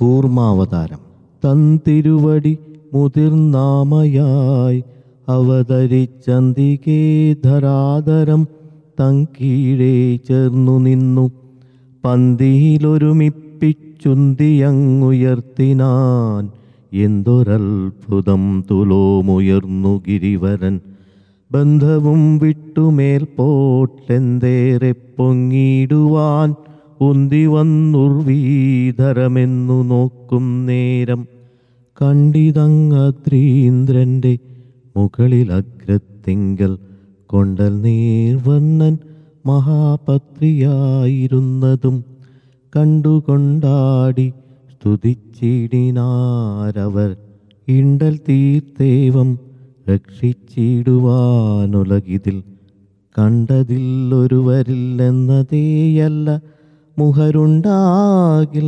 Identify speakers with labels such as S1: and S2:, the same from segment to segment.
S1: കൂർമാവതാരം. തന്തിരുവടി മുതിർനാമയായി അവതരിച്ചന്തികേ ധരാധരം തങ്കീഴേ ചേർന്നു നിന്നു പന്തിയിലൊരുമിപ്പിച്ചുന്തിയങ്ങുയർത്തിനാൻ. എന്തൊരത്ഭുതം തുലോമുയർന്നു ഗിരിവരൻ. ബന്ധവും വിട്ടുമേൽപോട്ടെന്തേറെ പൊങ്ങിടുവാൻ ഉന്തി വന്നുർവീധരമെന്നു നോക്കും നേരം കണ്ടിതങ്ങദ്രീന്ദ്രൻ്റെ മുകളിലഗ്രത്തിങ്കൽ കൊണ്ടൽ നീർവർണ്ണൻ മഹാപത്രിയായിരുന്നതും കണ്ടുകൊണ്ടാടി സ്തുതിച്ചിടിനാരവർ. ഇണ്ടൽ തീർത്തേവം രക്ഷിച്ചിടുവാനുലകിതിൽ കണ്ടതില്ലൊരുവരില്ലെന്നതേയല്ല മുഹരുണ്ടാകിൽ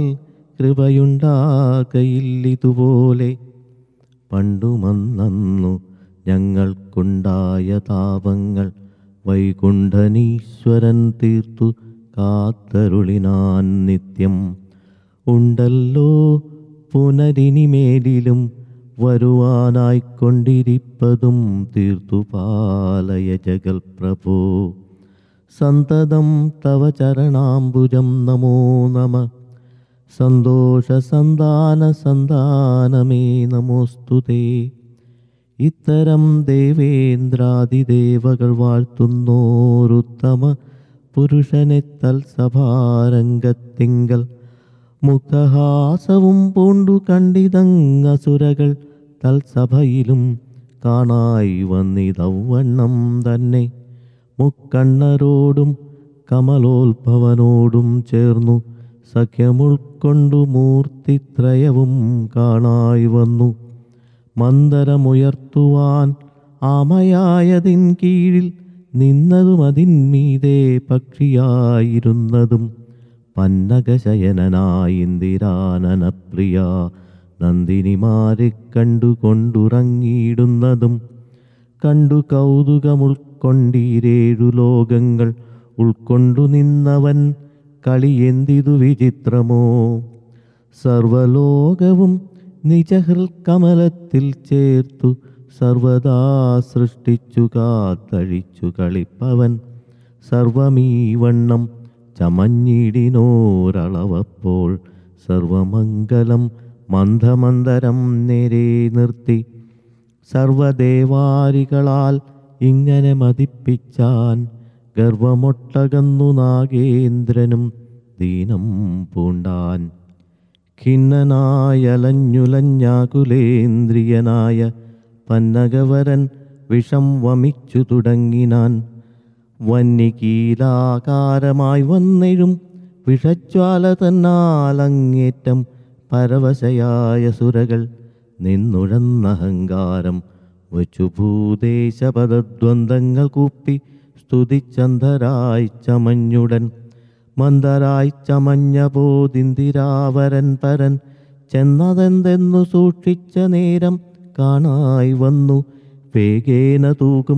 S1: കൃപയുണ്ടാകയില്ലിതുപോലെ. പണ്ടുമന്നു ഞങ്ങൾക്കുണ്ടായ താപങ്ങൾ വൈകുണ്ഠനീശ്വരൻ തീർത്തു കാത്തരുളിനാൻ നിത്യം. ഉണ്ടല്ലോ പുനരിനിമേലിലും വരുവാനായിക്കൊണ്ടിരിപ്പതും തീർത്തു പാലയ ജഗൽപ്രഭോ. സന്തതം തവ ചരണാംബുജം നമോ നമ. സന്തോഷ സന്താന സന്താനമേ നമോസ്തുതേ. ഇത്തരം ദേവേന്ദ്രാദിദേവകൾ വാഴ്ത്തുന്നോരുത്തമ പുരുഷനെ തൽസഭാരംഗത്തിങ്കൽ മുക്തഹാസവും പൂണ്ടു കണ്ടിതങ്ങസുരകൾ തൽസഭയിലും കാണായി വന്നിതവണ്ണം തന്നെ. മുക്കണ്ണരോടും കമലോത്ഭവനോടും ചേർന്നു സഖ്യമുൾക്കൊണ്ടു മൂർത്തിത്രയവും കാണായി വന്നു. മന്ദരമുയർത്തുവാൻ ആമയായതിൻ കീഴിൽ നിന്നതും അതിന്മീതെ പക്ഷിയായിരുന്നതും പന്നകശയനായി ഇന്ദിരാനനപ്രിയ നന്ദിനിമാരെ കണ്ടുകൊണ്ടുറങ്ങിയിടുന്നതും കണ്ടു കൗതുകമുൾക്കൊണ്ടീരേഴു ലോകങ്ങൾ ഉൾക്കൊണ്ടു നിന്നവൻ കളിയെന്തിതു വിചിത്രമോ. സർവലോകവും നിജഹൃൽക്കമലത്തിൽ ചേർത്തു സർവദാ സൃഷ്ടിച്ചു കാത്തഴിച്ചു കളിപ്പവൻ. സർവമീവണ്ണം ചമഞ്ഞിടിനോരളവപ്പോൾ സർവമംഗലം മന്ദമന്ദരം നേരെ നിർത്തി സർവദേവാരികളാൽ ഇങ്ങനെ മതിപ്പിച്ചാൻ. ഗർവമൊട്ടകന്നു നാഗേന്ദ്രനും ദീനം പൂണ്ടാൻ. ഖിന്നനായലഞ്ഞുലഞ്ഞാകുലേന്ദ്രിയനായ പന്നകവരൻ വിഷം വമിച്ചു തുടങ്ങിനാൻ. വന്യകീലാകാരമായി വന്നെഴും വിഷജ്വാല തന്നാലങ്ങേറ്റം പരവശയായ സുരകൾ നിന്നുഴന്നഹങ്കാരം വച്ചു ഭൂദേശപദദ്വന്ദ്ങ്ങൾ കൂപ്പി സ്തുതിച്ചന്ധരായി ചമഞ്ഞുടൻ. മന്ദരായി ചമഞ്ഞ പോതിന്ദിരാവരൻ പരൻ ചെന്നതെന്തെന്നു സൂക്ഷിച്ച നേരം കാണായി വന്നു വേഗേന തൂകും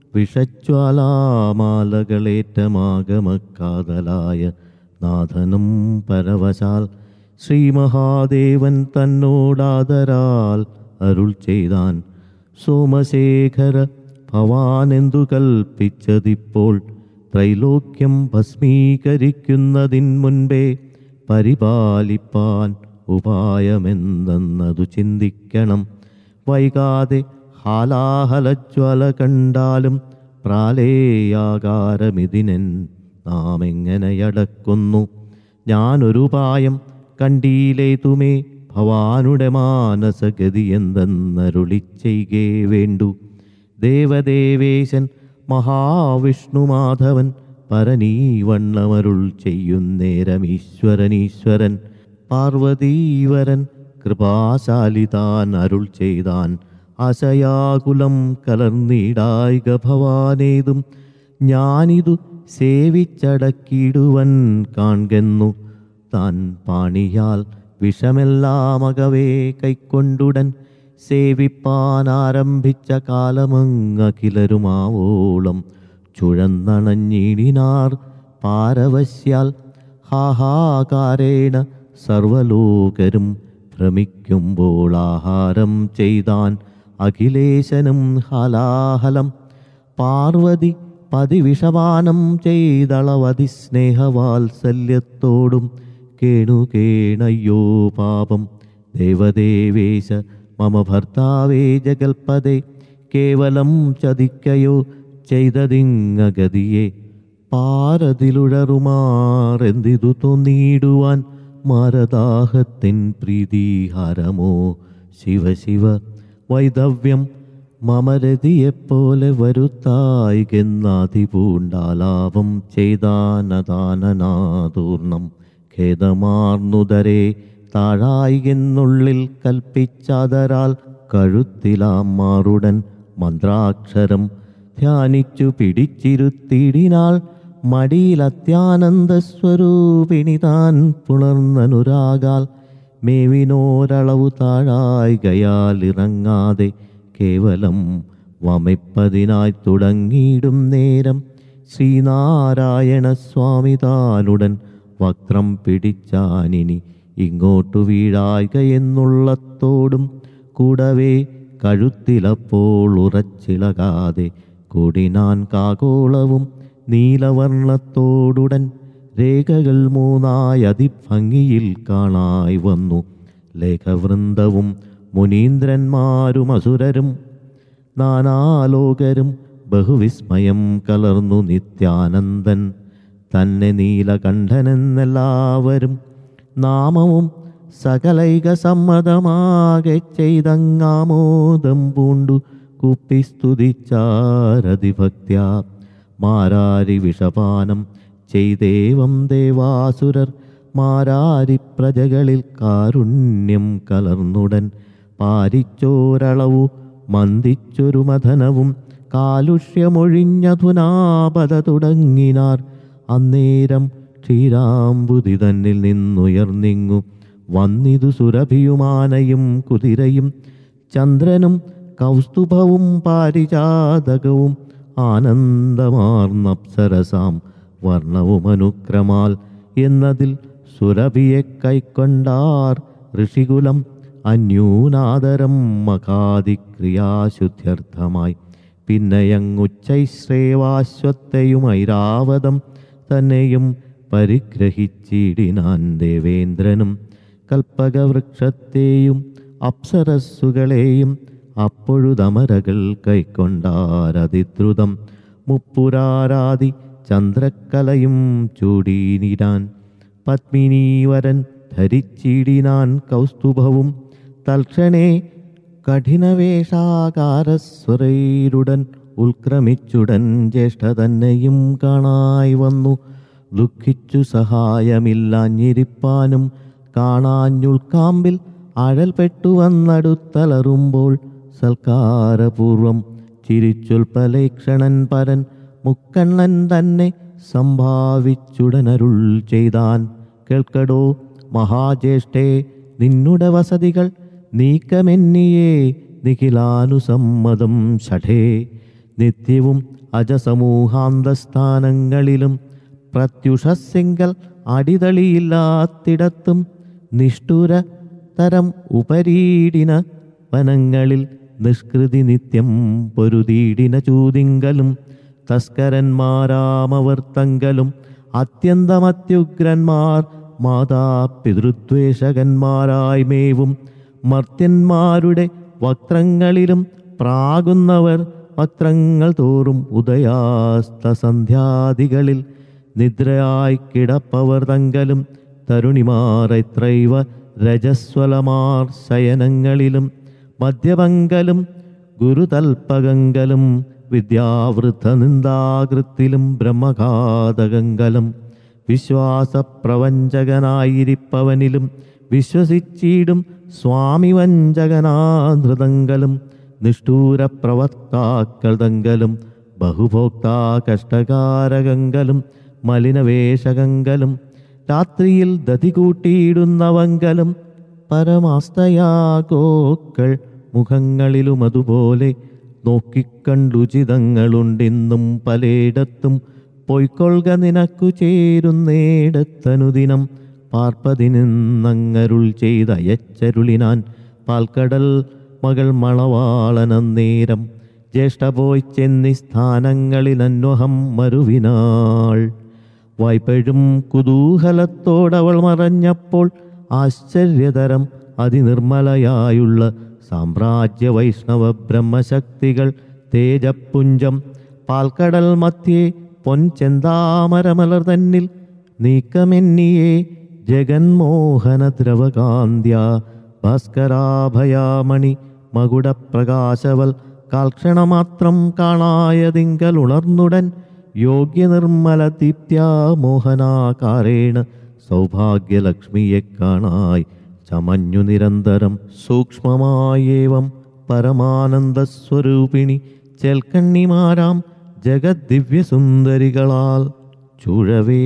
S1: വിഷജ്വാലാമാലകളേറ്റമാഗമക്കാതലായ നാഥനും പരവശാൽ ശ്രീമഹാദേവൻ തന്നോടാദരാൽ അരുൾ ചെയ്താൻ. സോമശേഖര ഭവാനെന്തു കൽപ്പിച്ചതിപ്പോൾ ത്രൈലോക്യം ഭസ്മീകരിക്കുന്നതിൻ മുൻപേ പരിപാലിപ്പാൻ ഉപായമെന്തെന്നതു ചിന്തിക്കണം. വൈകാതെ ഹാലാഹലജ്വല കണ്ടാലും പ്രാലേയാകാരമിതിനൻ നാം എങ്ങനെയടക്കുന്നു. ഞാനൊരുപായം കണ്ടീലേതുമേ ഭവാനുടെ മാനസഗതി എന്തെന്നരുളിച്ചെയ്കേ വേണ്ടു. ദേവദേവേശൻ മഹാവിഷ്ണുമാധവൻ പരനീവണ്ണമരുൾ ചെയ്യുന്നേരമീശ്വരനീശ്വരൻ പാർവതീവരൻ കൃപാശാലിതാൻ അരുൾ ചെയ്താൻ. അശയാകുലം കലർന്നിടായിക ഭവാനേതും ഞാനിതു സേവിച്ചടക്കിടുവൻ കാൺകെന്നു. താൻ പാണിയാൽ വിഷമെല്ലാമകവേ കൈക്കൊണ്ടുടൻ സേവിപ്പാനാരംഭിച്ച കാലമങ്ങഖിലരുമാവോളം ചുഴന്നണഞ്ഞിടിനാർ പാരവശ്യാൽ. ഹാഹാകാരേണ സർവലോകരും ഭ്രമിക്കുമ്പോൾ ആഹാരം ചെയ്താൻ അഖിലേശനും ഹലാഹലം. പാർവതി പതിവിഷപാനം ചെയ്തളവതി സ്നേഹവാത്സല്യത്തോടും കേണുകേണയ്യോ പാപം. ദേവദേവേശ മമ ഭർത്താവേ ജഗൽപദേ, കേവലം ചതിക്കയോ ചെയ്തതിങ്ങഗതിയെ. പാരതിലുഴറുമാറെന്തിതു തോന്നിയിടുവാൻ മാരദാഹത്തിൻ പ്രീതിഹാരമോ ശിവ ശിവ. വൈദവ്യം മമരതിയെപ്പോലെ വരുത്തായികെന്നാതിപൂണ്ടാലാപം ചെയ്താനദാനനാദൂർണം. ഖേദമാർന്നുദരേ താഴായികെന്നുള്ളിൽ കൽപ്പിച്ചാദരാൽ കഴുത്തിലാം മാറുടൻ മന്ത്രാക്ഷരം ധ്യാനിച്ചു പിടിച്ചിരുത്തിയിടിനാൾ. മടിയിലത്യാനന്ദസ്വരൂപിണി താൻ പുണർന്നനുരാഗാൽ മേവിനോരളവു താഴായികയാൽ ഇറങ്ങാതെ കേവലം വമിപ്പതിനായി തുടങ്ങിയിടും നേരം ശ്രീനാരായണ സ്വാമി താനുടൻ വക്രം പിടിച്ചാനിനി ഇങ്ങോട്ടു വീഴായ്ക എന്നുള്ളത്തോടും കൂടവേ കഴുത്തിലപ്പോൾ ഉറച്ചിളകാതെ കൂടിനാൻ കാകോളവും നീലവർണ്ണത്തോടുടൻ. രേഖകൾ മൂന്നായി അതിഭംഗിയിൽ കാണായി വന്നു. ലേഖവൃന്ദവും മുനീന്ദ്രന്മാരും അസുരരും നാനാലോകരും ബഹുവിസ്മയം കലർന്നു. നിത്യാനന്ദൻ തന്നെ നീലകണ്ഠനെന്നെല്ലാവരും നാമവും സകലൈക സമ്മതമാകെ ചെയ്തങ്ങാമോദം പൂണ്ടു കുപ്പിസ്തുതിച്ചാരതിഭക്ത്യാ. മാരാരി വിഷപാനം ചെയ്തേവം ദേവാസുരർ മാരാരി പ്രജകളിൽ കാരുണ്യം കലർന്നുടൻ. പാരിച്ചോരളവു മന്ദിച്ചൊരു മഥനവും കാലുഷ്യമൊഴിഞ്ഞധുനാപത തുടങ്ങിനാർ. അന്നേരം ക്ഷീരാംബുധി തന്നിൽ നിന്നുയർന്നിങ്ങു വന്നിതു സുരഭിയുമാനയും കുതിരയും ചന്ദ്രനും കൗസ്തുഭവും പാരിജാതകവും ആനന്ദമാർന്നപ്സരസാം വർണ്ണവും അനുക്രമാൽ എന്നതിൽ സുരഭിയെ കൈക്കൊണ്ടാർ ഋഷികുലം. അന്യൂനാദരം മകാദിക്രിയാശുദ്ധ്യർത്ഥമായി പിന്നെയങ്ങുച്ചൈശ്രേവാശ്വത്തെയും ഐരാവതം തന്നെയും പരിഗ്രഹിച്ചിടിനാൻ ദേവേന്ദ്രനും. കൽപ്പകവൃക്ഷത്തെയും അപ്സരസ്സുകളെയും അപ്പൊഴുതമരകൾ കൈക്കൊണ്ടാരതിദ്രുതം. മുപ്പുരാരാതി ചന്ദ്രക്കലയും ചൂടീനിരാൻ പത്മിനീവരൻ ധരിച്ചിടിനാൻ കൗസ്തുഭവും. തൽക്ഷണേ കഠിനവേഷാകാരസ്വരൈരുടൻ ഉൽക്രമിച്ചുടൻ ജ്യേഷ്ഠ തന്നെയും കാണായി വന്നു. ദുഃഖിച്ചു സഹായമില്ലാഞ്ഞിരിപ്പാനും കാണാഞ്ഞുൾക്കാമ്പിൽ അഴൽപ്പെട്ടു വന്നടുത്തലറുമ്പോൾ സൽക്കാരപൂർവം ചിരിച്ചുൽപ്പലേക്ഷണൻ പരൻ മുക്കണ്ണൻ തന്നെ സംഭാവിച്ചുടനരുൾ ചെയ്താൻ. കേൾക്കടോ മഹാജ്യേഷ്ഠേ, നിന്നുടെ വസതികൾ നീക്കമെന്നിയേ നിഖിലാനുസമ്മതം ഷഠേ. നിത്യവും അജസമൂഹാന്തസ്ഥാനങ്ങളിലും പ്രത്യുഷസിങ്കൽ അടിതളിയില്ലാത്തിടത്തും നിഷ്ഠുര തരം ഉപരീടിന വനങ്ങളിൽ നിഷ്കൃതി നിത്യം പൊരുതീടിന ചൂതിങ്കലും തസ്കരന്മാരാമവർത്തങ്കലും അത്യന്തമത്യുഗ്രന്മാർ മാതാപിതൃദ്വേഷകന്മാരായി മേവും മർത്യന്മാരുടെ വക്ത്രങ്ങളിലും പ്രാകുന്നവർ വക്ത്രങ്ങൾ തോറും ഉദയാസ്തസന്ധ്യാദികളിൽ നിദ്രയായി കിടപ്പവർ തങ്കലും തരുണിമാരൈത്രൈവ രജസ്വലമാർ ശയനങ്ങളിലും മദ്യപങ്കലും ഗുരുതൽപകങ്കലും വിദ്യാവൃദ്ധ നിന്ദാകൃത്തിലും ബ്രഹ്മഘാതകങ്കലും വിശ്വാസപ്രവഞ്ചകനായിരിപ്പവനിലും വിശ്വസിച്ചിടും സ്വാമി വഞ്ചകനാധൃതങ്കലും നിഷ്ഠൂരപ്രവക്താക്കൾ തങ്കലും ബഹുഭോക്താ കഷ്ടകാരകങ്കലും മലിനവേഷകങ്കലും രാത്രിയിൽ ദതി കൂട്ടിയിടുന്നവങ്കലും പരമാസ്തയാഗോക്കൾ മുഖങ്ങളിലും അതുപോലെ നോക്കിക്കണ്ടുചിതങ്ങളുണ്ടിന്നും പലയിടത്തും പൊയ്ക്കൊള്ളുക നിനക്കു ചേരുന്നേടത്തനുദിനം പാർപ്പതിനിന്നങ്ങരുൾ ചെയ്തയച്ചരുളിനാൻ. പാൽക്കടൽ മകൾ മണവാളനന്നേരം ജ്യേഷ്ഠ പോയി ചെന്നി സ്ഥാനങ്ങളിലന്വഹം മരുവിനാൾ. വായ്പഴും കുതൂഹലത്തോടവൾ മറഞ്ഞപ്പോൾ ആശ്ചര്യതരം അതിനിർമ്മലയായുള്ള സാമ്രാജ്യ വൈഷ്ണവ ബ്രഹ്മശക്തികൾ തേജപ്പുഞ്ചം പാൽക്കടൽ മധ്യേ പൊൻചെന്താമരമലർ തന്നിൽ നീക്കമെന്നിയേ ജഗന്മോഹന ദ്രവകാന്ത്യ ഭാസ്കരാഭയാമണി മകുടപ്രകാശവൽ കാൽക്ഷണമാത്രം കാണായതിങ്കൽ ഉണർന്നുടൻ യോഗ്യ നിർമ്മല ദീപ്ത്യാ മോഹനാകാരേണ സൗഭാഗ്യലക്ഷ്മിയെ കാണായി ചമഞ്ഞു നിരന്തരം. സൂക്ഷ്മമായേവം പരമാനന്ദസ്വരൂപിണി ചെൽക്കണ്ണിമാരാം ജഗദ്ദിവ്യസുന്ദരികളാൽ ചുഴവേ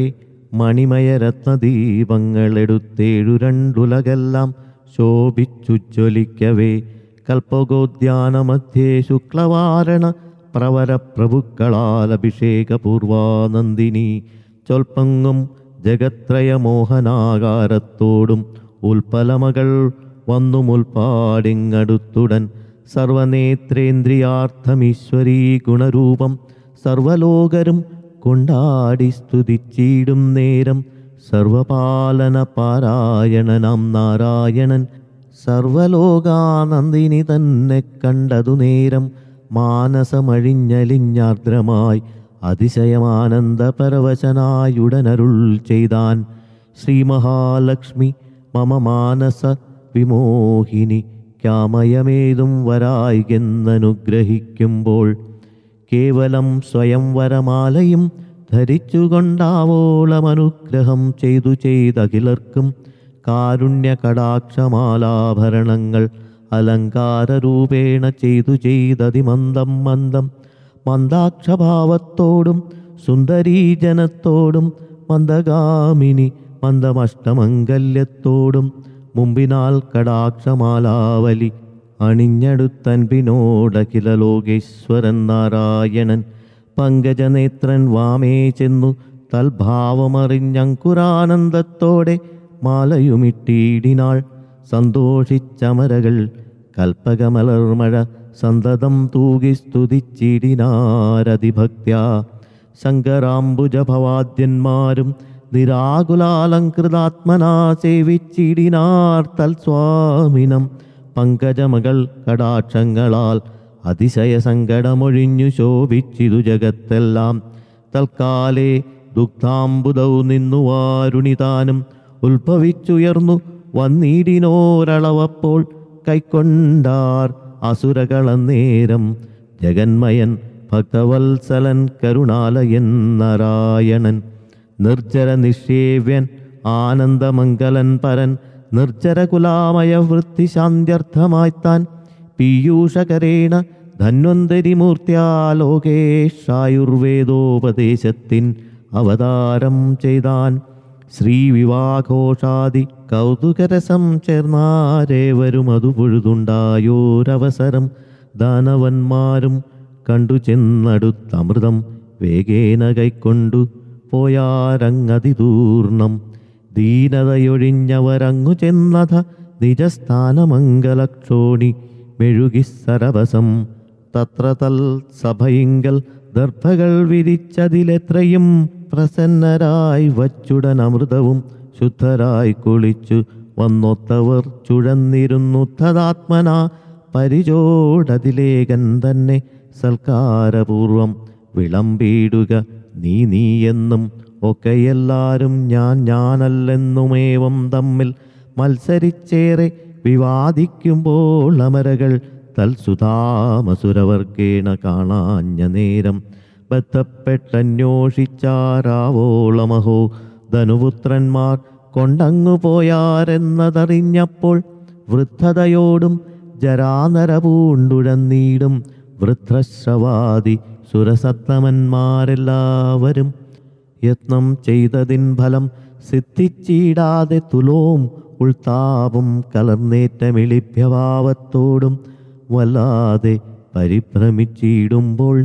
S1: മണിമയരത്നദീപങ്ങളെടുത്തേഴുരണ്ടുലകെല്ലാം ശോഭിച്ചുജ്വലിക്കവേ കൽപ്പകോദ്യാനമധ്യേ ശുക്ലവാരണ പ്രവരപ്രഭുക്കളാൽ അഭിഷേകപൂർവാനന്ദിനി ചൊൽപ്പങ്ങും ജഗത്രയമോഹനാകാരത്തോടും ഉൽപ്പലമകൾ വന്നു മുൽപ്പാടിങ്ങടുത്തുടൻ സർവനേത്രേന്ദ്രിയാർത്ഥമീശ്വരീ ഗുണരൂപം സർവലോകരും കൊണ്ടാടി സ്തുതിച്ചിടും നേരം സർവപാലന പാരായണനാം നാരായണൻ സർവലോകാനന്ദിനി തന്നെ കണ്ടതു നേരം മാനസമഴിഞ്ഞലിഞ്ഞാർദ്രമായി അതിശയമാനന്ദപരവശനായുടനരുൾ ചെയ്താൻ. ശ്രീ മഹാലക്ഷ്മി മമ മാനസ വിമോഹിനി ക്യാമയമേതും വരായികെന്നനുഗ്രഹിക്കുമ്പോൾ കേവലം സ്വയംവരമാലയും ധരിച്ചുകൊണ്ടാവോളമനുഗ്രഹം ചെയ്തഖിലർക്കും കാരുണ്യ കടാക്ഷമാലാഭരണങ്ങൾ അലങ്കാരരൂപേണ ചെയ്തതിമന്ദം മന്ദം മന്ദാക്ഷഭാവത്തോടും സുന്ദരീജനത്തോടും മന്ദഗാമിനി മന്ദമഷ്ടമംഗല്യത്തോടും മുമ്പിനാൽ കടാക്ഷമാലാവലി അണിഞ്ഞടുത്തൻപിനോടഖില ലോകേശ്വരൻ നാരായണൻ പങ്കജനേത്രൻ വാമേ ചെന്നു തൽഭാവമറിഞ്ഞങ്കുരാനന്ദത്തോടെ മാലയുമിട്ടീടിനാൾ. സന്തോഷിച്ചമരകൾ കൽപ്പകമലർമഴ സന്തതം തൂകി സ്തുതിച്ചിടിനാരതിഭക്ത്യാ ശങ്കരാംബുജഭവാദ്യന്മാരും നിരാകുലാലങ്കൃതാത്മനാ സേവിച്ചിടിനാർ തൽസ്വാമിനം. പങ്കജമകൾ കടാക്ഷങ്ങളാൽ അതിശയ സങ്കടമൊഴിഞ്ഞു ശോഭിച്ചിതു ജഗത്തെല്ലാം. തൽക്കാലേ ദുഗ്ധാംബുദൗ നിന്നു വാരുണിതാനും ഉത്ഭവിച്ചുയർന്നു വന്നിടിനോരളവപ്പോൾ കൈക്കൊണ്ടാർ അസുരകളന്നേരം ജഗന്മയൻ ഭക്തവത്സലൻ കരുണാലയൻ നാരായണൻ നിർജ്ജര നിഷേവ്യൻ ആനന്ദമംഗലൻ പരൻ നിർജ്ജരകുലാമയ വൃത്തിശാന്ത്യർത്ഥമായിത്താൻ പീയൂഷകരേണ ധന്വന്തരിമൂർത്തിയാലോകേഷായുർവേദോപദേശത്തിൻ അവതാരം ചെയ്താൻ. ശ്രീവിവാഘോഷാദി കൗതുകരസം ചേർന്നാരേവരും അതു പൊഴുതുണ്ടായോരവസരം ദാനവന്മാരും കണ്ടു ചെന്നടുത്തമൃതം വേഗേന കൈക്കൊണ്ടു പോയാരങ്ങതിദൂർണം. ദീനതയൊഴിഞ്ഞവരങ്ങു ചെന്നഥ നിജസ്ഥാനമംഗലക്ഷോണി മെഴുകിസ്സരവസം തത്ര തൽ സഭയിങ്കൽ ദർഭകൾ വിരിച്ചതിലെത്രയും പ്രസന്നരായി വച്ചുടനമൃതവും ശുദ്ധരായി കുളിച്ചു വന്നൊത്തവർ ചുഴന്നിരുന്നു തദാത്മനാ പരിചോടതിലേകൻ തന്നെ സൽക്കാരപൂർവം വിളമ്പിടുക നീ എന്നും ഒക്കെയെല്ലാരും ഞാനല്ലെന്നുമേവം തമ്മിൽ മത്സരിച്ചേറെ വിവാദിക്കുമ്പോൾ അമരകൾ തൽസുധാമസുരവർഗേണ കാണാഞ്ഞ നേരം ബന്ധപ്പെട്ടന്വേഷിച്ചാരാവോളമഹോ ധനുപുത്രന്മാർ കൊണ്ടങ്ങു പോയാരെന്നതറിഞ്ഞപ്പോൾ വൃദ്ധതയോടും ജരാനരപൂണ്ടുഴന്നീടും വൃദ്ധശ്രവാദി സുരസത്തമന്മാരെല്ലാവരും യത്നം ചെയ്തതിൻ ഫലം സിദ്ധിച്ചിടാതെ തുലോം ഉൾത്താപം കലർന്നേറ്റമിളിഭ്യഭാവത്തോടും വല്ലാതെ പരിഭ്രമിച്ചിടുമ്പോൾ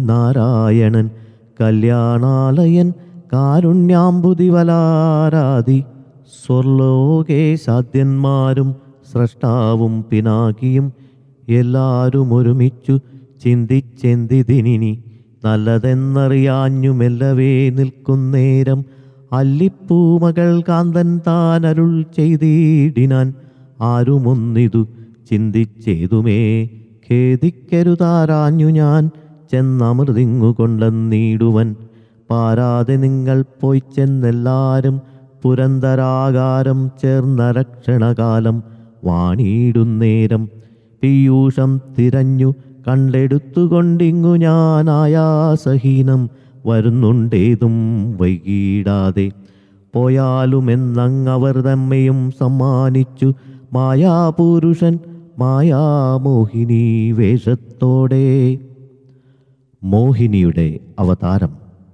S1: നാരായണൻ കല്യാണാലയൻ കാരുണ്യാംബുതിവലാരാതി സ്വർലോകേ സാധ്യന്മാരും സ്രഷ്ടാവും പിനാകിയും എല്ലാരും ഒരുമിച്ചു ചിന്തിച്ചെന്തിതിനി നല്ലതെന്നറിയാഞ്ഞു മെല്ലവേ നിൽക്കുന്നേരം അല്ലിപ്പൂമകൾ കാന്തൻ താൻ അരുൾ ചെയ്തിടിനാൻ ആരുമൊന്നിതു ചിന്തിച്ചേതുമേ ഖേദിക്കരുതാരാഞ്ഞു ഞാൻ ചെന്നമൃതിങ്ങു കൊണ്ടെന്നീടുവൻ പാരാതെ നിങ്ങൾ പോയി ചെന്നെല്ലാരും പുരന്തരാകാരം ചേർന്ന രക്ഷണകാലം വാണിയിടുന്നേരം പീയൂഷം തിരഞ്ഞു കണ്ടെടുത്തുകൊണ്ടിങ്ങു ഞാൻ ആയാസഹീനം വരുന്നുണ്ടേതും വൈകിടാതെ പോയാലുമെന്നങ്ങവർ തമ്മെയും സമ്മാനിച്ചു മായാപുരുഷൻ മായാമോഹിനി വേഷത്തോടെ. മോഹിനിയുടെ അവതാരം.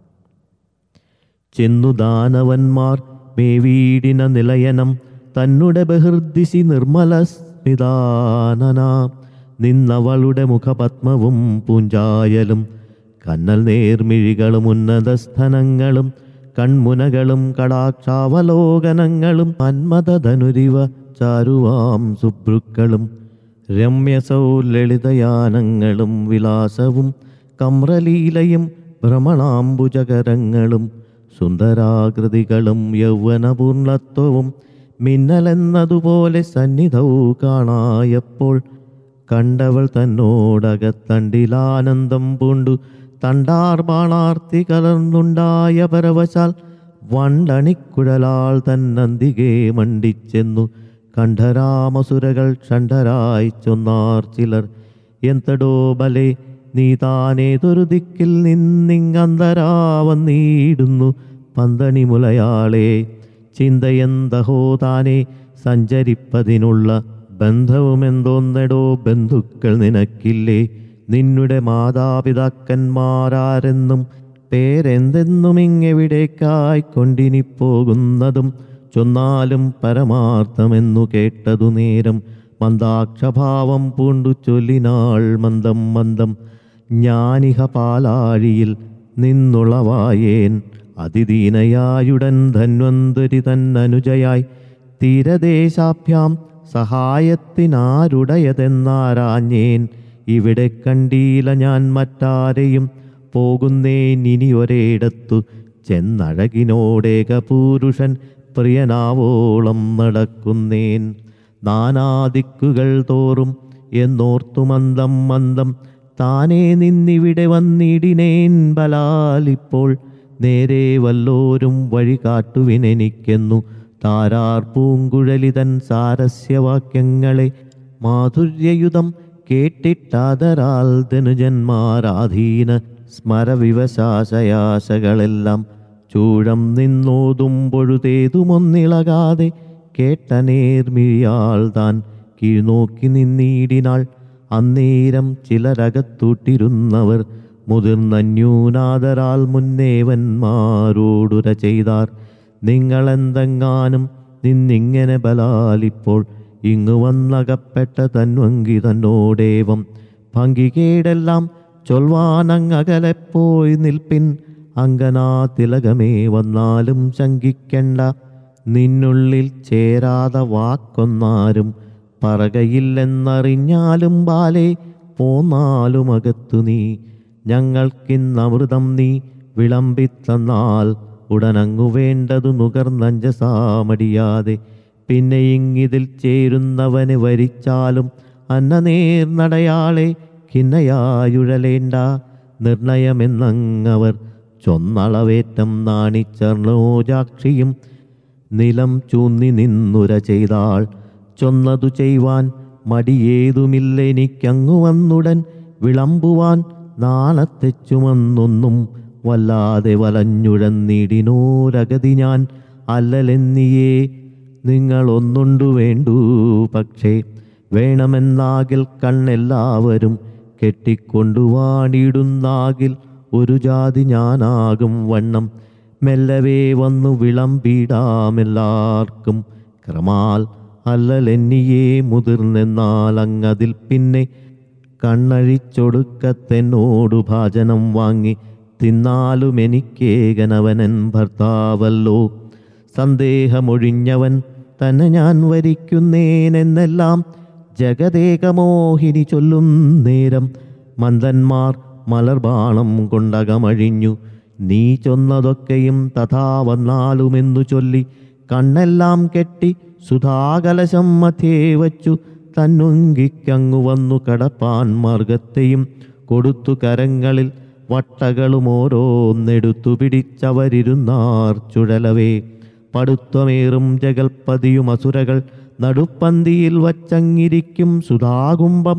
S1: ചെന്നു ദാനവന്മാർ മേവീടിന നിലയനം തന്നുടെ ബഹിർദിശി നിർമ്മല സ്മിതാനന നിന്നവളുടെ മുഖപത്മവും പൂഞ്ചായലും കന്നൽ നേർമിഴികളും ഉന്നതസ്ഥനങ്ങളും കൺമുനകളും കടാക്ഷാവലോകനങ്ങളും മന്മഥധനുരിവ ചാരുവാം സുഭൃക്കളും രമ്യസൗലളിതയാനങ്ങളും വിലാസവും കമ്രലീലയും ഭ്രമണാംബുജകരങ്ങളും സുന്ദരാകൃതികളും യൗവനപൂർണത്വവും മിന്നലെന്നതുപോലെ സന്നിധവും കാണായപ്പോൾ കണ്ടവൾ തന്നോടകത്തണ്ടിലാനന്ദം പൂണ്ടു തണ്ടാർ ബാണാർത്തി കലർന്നുണ്ടായ പരവശാൽ വണ്ടണിക്കുഴലാൾ തന്നന്തികെ മണ്ടിച്ചെന്നു കണ്ഠരാമസുരകൾ ഷണ്ഠരായി ചൊന്നാർ ചിലർ എന്തടോ ബലേ നീ താനേതൊരു ദിക്കിൽ നിന്നിങ്ങന്തരാവന്നീടുന്നു പന്തണി മുലയാളെ ചിന്തയെന്തഹോ താനെ സഞ്ചരിപ്പതിനുള്ള ബന്ധവുമെന്തോന്നെടോ ബന്ധുക്കൾ നിനക്കില്ലേ നിന്നുടെ മാതാപിതാക്കന്മാരാരെന്നും പേരെന്തെന്നും ഇങ്ങെവിടേക്കായി കൊണ്ടിനി പോകുന്നതും ചൊന്നാലും പരമാർത്ഥമെന്നു കേട്ടതു നേരം മന്ദാക്ഷഭാവം പൂണ്ടു ചൊല്ലിനാൾ മന്ദം മന്ദം ഞാനിഹ പാലാഴിയിൽ നിന്നുളവായേൻ അതിദീനയായുടൻ ധന്വന്തരി തന്നനുജയായി തീരദേശാഭ്യാം സഹായത്തിനാരുടയതെന്നാരാഞ്ഞേൻ ഇവിടെ കണ്ടീല ഞാൻ മറ്റാരെയും പോകുന്നേൻ ഇനി ഒരേടത്തു ചെന്നഴകിനോടേക പുരുഷൻ പ്രിയനാവോളം നടക്കുന്നേൻ നാനാദിക്കുകൾ തോറും എന്നോർത്തു മന്ദം മന്ദം താനേ നിന്നിവിടെ വന്നിടിനേൻ ബലാലിപ്പോൾ നേരെ വല്ലോരും വഴി കാട്ടുവിനെനിക്കെന്നു താരാർ പൂങ്കുഴലിതൻ സാരസ്യവാക്യങ്ങളെ മാധുര്യയുധം കേട്ടിട്ടാദരാൽ ധനുജന്മാരാധീന സ്മരവിവശാശയാശകളെല്ലാം ചൂഴം നിന്നോതുമ്പൊഴുതേതുമൊന്നിളകാതെ കേട്ട നേർമിഴിയാൾ താൻ കീഴ്നോക്കി നിന്നീടിനാൾ അന്നേരം ചിലരകത്തൂട്ടിരുന്നവർ മുതിർന്നന്യൂനാദരാൽ മുന്നേവന്മാരോടുര ചെയ്താർ നിങ്ങളെന്തെങ്ങാനും നിന്നിങ്ങനെ ബലാലിപ്പോൾ ഇങ്ങു വന്നകപ്പെട്ട തന്വങ്കി തന്നോടേവം ഭംഗികേടെല്ലാം ചൊൽവാനങ്ങകലെപ്പോയി നിൽപ്പിൻ അങ്കനാ തിലകമേ വന്നാലും ശങ്കിക്കണ്ട നിന്നുള്ളിൽ ചേരാത വാക്കൊന്നാരും പറകയില്ലെന്നറിഞ്ഞാലും ബാലേ പോന്നാലും അകത്തു നീ ഞങ്ങൾക്കിന്നമൃതം നീ വിളമ്പിത്തന്നാൽ ഉടനങ്ങു വേണ്ടതു നുകർന്നഞ്ചസാമടിയാതെ പിന്നെ ഇങ്ങിതിൽ ചേരുന്നവനെ വരിച്ചാലും അന്നനേർനടയാളെ ഖിന്നയായുഴലേണ്ട നിർണയമെന്നങ്ങവർ ചൊന്നളവേറ്റം നാണിച്ചർണോജാക്ഷിയും നിലം ചൂന്നി നിന്നുര ചെയ്താൾ ചൊന്നതു ചെയ്യുവാൻ മടിയേതുമില്ലെനിക്കങ്ങു വന്നുടൻ വിളമ്പുവാൻ നാളത്തെ ചുമന്നൊന്നും വല്ലാതെ വലഞ്ഞുഴന്നിടിനോരഗതി ഞാൻ അല്ലലെന്നിയേ നിങ്ങളൊന്നുണ്ടു വേണ്ടു പക്ഷേ വേണമെന്നാകിൽ കണ്ണെല്ലാവരും കെട്ടിക്കൊണ്ടുവാണിടുന്നാകിൽ ഒരു ജാതി ഞാനാകും വണ്ണം മെല്ലവേ വന്നു വിളമ്പിടാമെല്ലാവർക്കും ക്രമാൽ അല്ലലെന്നിയേ മുതിർന്നെന്നാൽ അങ്ങതിൽ പിന്നെ കണ്ണഴിച്ചൊടുക്കത്തെന്നോടു ഭാജനം വാങ്ങി തിന്നാലും എനിക്കേകനവനൻ ഭർത്താവല്ലോ സന്ദേഹമൊഴിഞ്ഞവൻ തന്നെ ഞാൻ വരിക്കുന്നേനെന്നെല്ലാം ജഗദേകമോഹിനി ചൊല്ലും നേരം മന്ദന്മാർ മലർബാണം കൊണ്ടകമഴിഞ്ഞു. നീ ചൊന്നതൊക്കെയും തഥാ വന്നാലുമെന്നു ചൊല്ലി കണ്ണെല്ലാം കെട്ടി സുധാകലശം മധ്യേ വച്ചു തന്നുങ്കിക്കങ്ങു വന്നു കടപ്പാൻ മാർഗത്തെയും കൊടുത്തു കരങ്ങളിൽ വട്ടകളും ഓരോന്നെടുത്തു പിടിച്ചവരിരുന്നാർ ചുഴലവേ. പടുത്വമേറും ജഗൽപതിയും അസുരകൾ നടുപ്പന്തിയിൽ വച്ചങ്ങിരിക്കും സുധാകുംഭം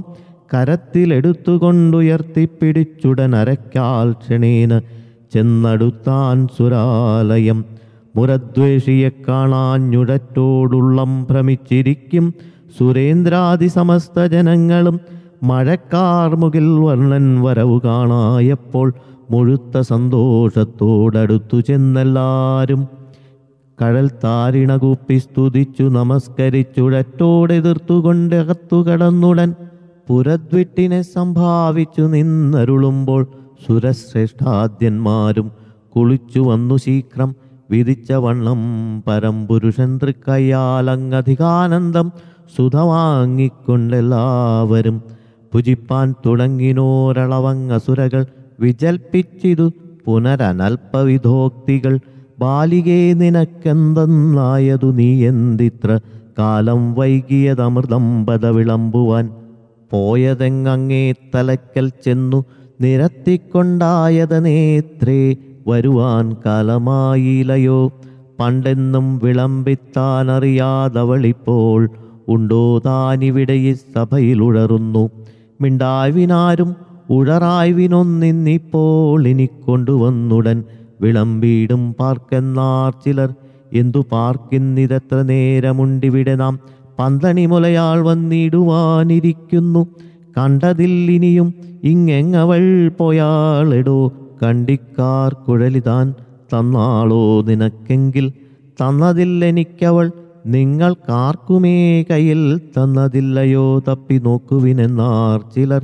S1: കരത്തിലെടുത്തുകൊണ്ടുയർത്തിപ്പിടിച്ചുടൻ അരയ്ക്കാൽ ക്ഷണേന ചെന്നടുത്താൻ സുരാലയം. മുരദ്വേഷിയെ കാണാഞ്ഞുഴറ്റോടുള്ളം ഭ്രമിച്ചിരിക്കും സുരേന്ദ്രാദി സമസ്ത ജനങ്ങളും. മഴക്കാർ മുകിൽ വർണ്ണൻ വരവു കാണായപ്പോൾ മുഴുത്ത സന്തോഷത്തോടടുത്തു ചെന്നെല്ലാരും കഴൽ താരിണ കൂപ്പി സ്തുതിച്ചു നമസ്കരിച്ചുഴറ്റോടെതിർത്തുകൊണ്ട് അകത്തു കടന്നുടൻ പുരദ്വിട്ടിനെ സംഭാവിച്ചു നിന്നരുളുമ്പോൾ സുരശ്രേഷ്ഠാദ്യന്മാരും കുളിച്ചു വന്നു ശീഘ്രം വിധിച്ച വണ്ണം പരംപുരുഷൻ തൃക്കയ്യാലങ്ങധികാനന്ദം സുധ വാങ്ങിക്കൊണ്ടെല്ലാവരും ഭുജിപ്പാൻ തുടങ്ങിനോരളവങ്ങസുരകൾ വിജൽപ്പിച്ചിതു പുനരനൽപവിധോക്തികൾ. ബാലികേ നിനക്കെന്തെന്നായതു നീ എന്തിത്ര കാലം വൈകിയതമൃതം പദ വിളമ്പുവാൻ പോയതെങ്ങേ തലക്കൽ ചെന്നു നിരത്തിക്കൊണ്ടായത് നേത്രേ വരുവാൻ കാലമായില്ലയോ. പണ്ടെന്നും വിളമ്പിത്താനറിയാതവളിപ്പോൾ ഉണ്ടോ താനിവിടെ ഈ സഭയിലുഴറുന്നു. മിണ്ടായ്വിനാരും ഉഴറായ്വിനൊന്നിന്നിപ്പോൾ ഇനിക്കൊണ്ടുവന്നുടൻ വിളമ്പീടും പാർക്കെന്നാർ ചിലർ. എന്തു പാർക്കിന്നിതെത്ര നേരമുണ്ടിവിടെ നാം പന്തണി മുലയാൾ വന്നിടുവാനിരിക്കുന്നു. കണ്ടതില്ലിനിയും ഇങ്ങെങ്ങവൾ പോയാളെടോ കണ്ടിക്കാർ കുഴലിതാൻ തന്നാളോ നിനക്കെങ്കിൽ തന്നതില്ലെനിക്കവൾ നിങ്ങൾക്കാർക്കുമേ കയ്യിൽ തന്നതില്ലയോ. തപ്പി നോക്കുവിനെന്നാർ ചിലർ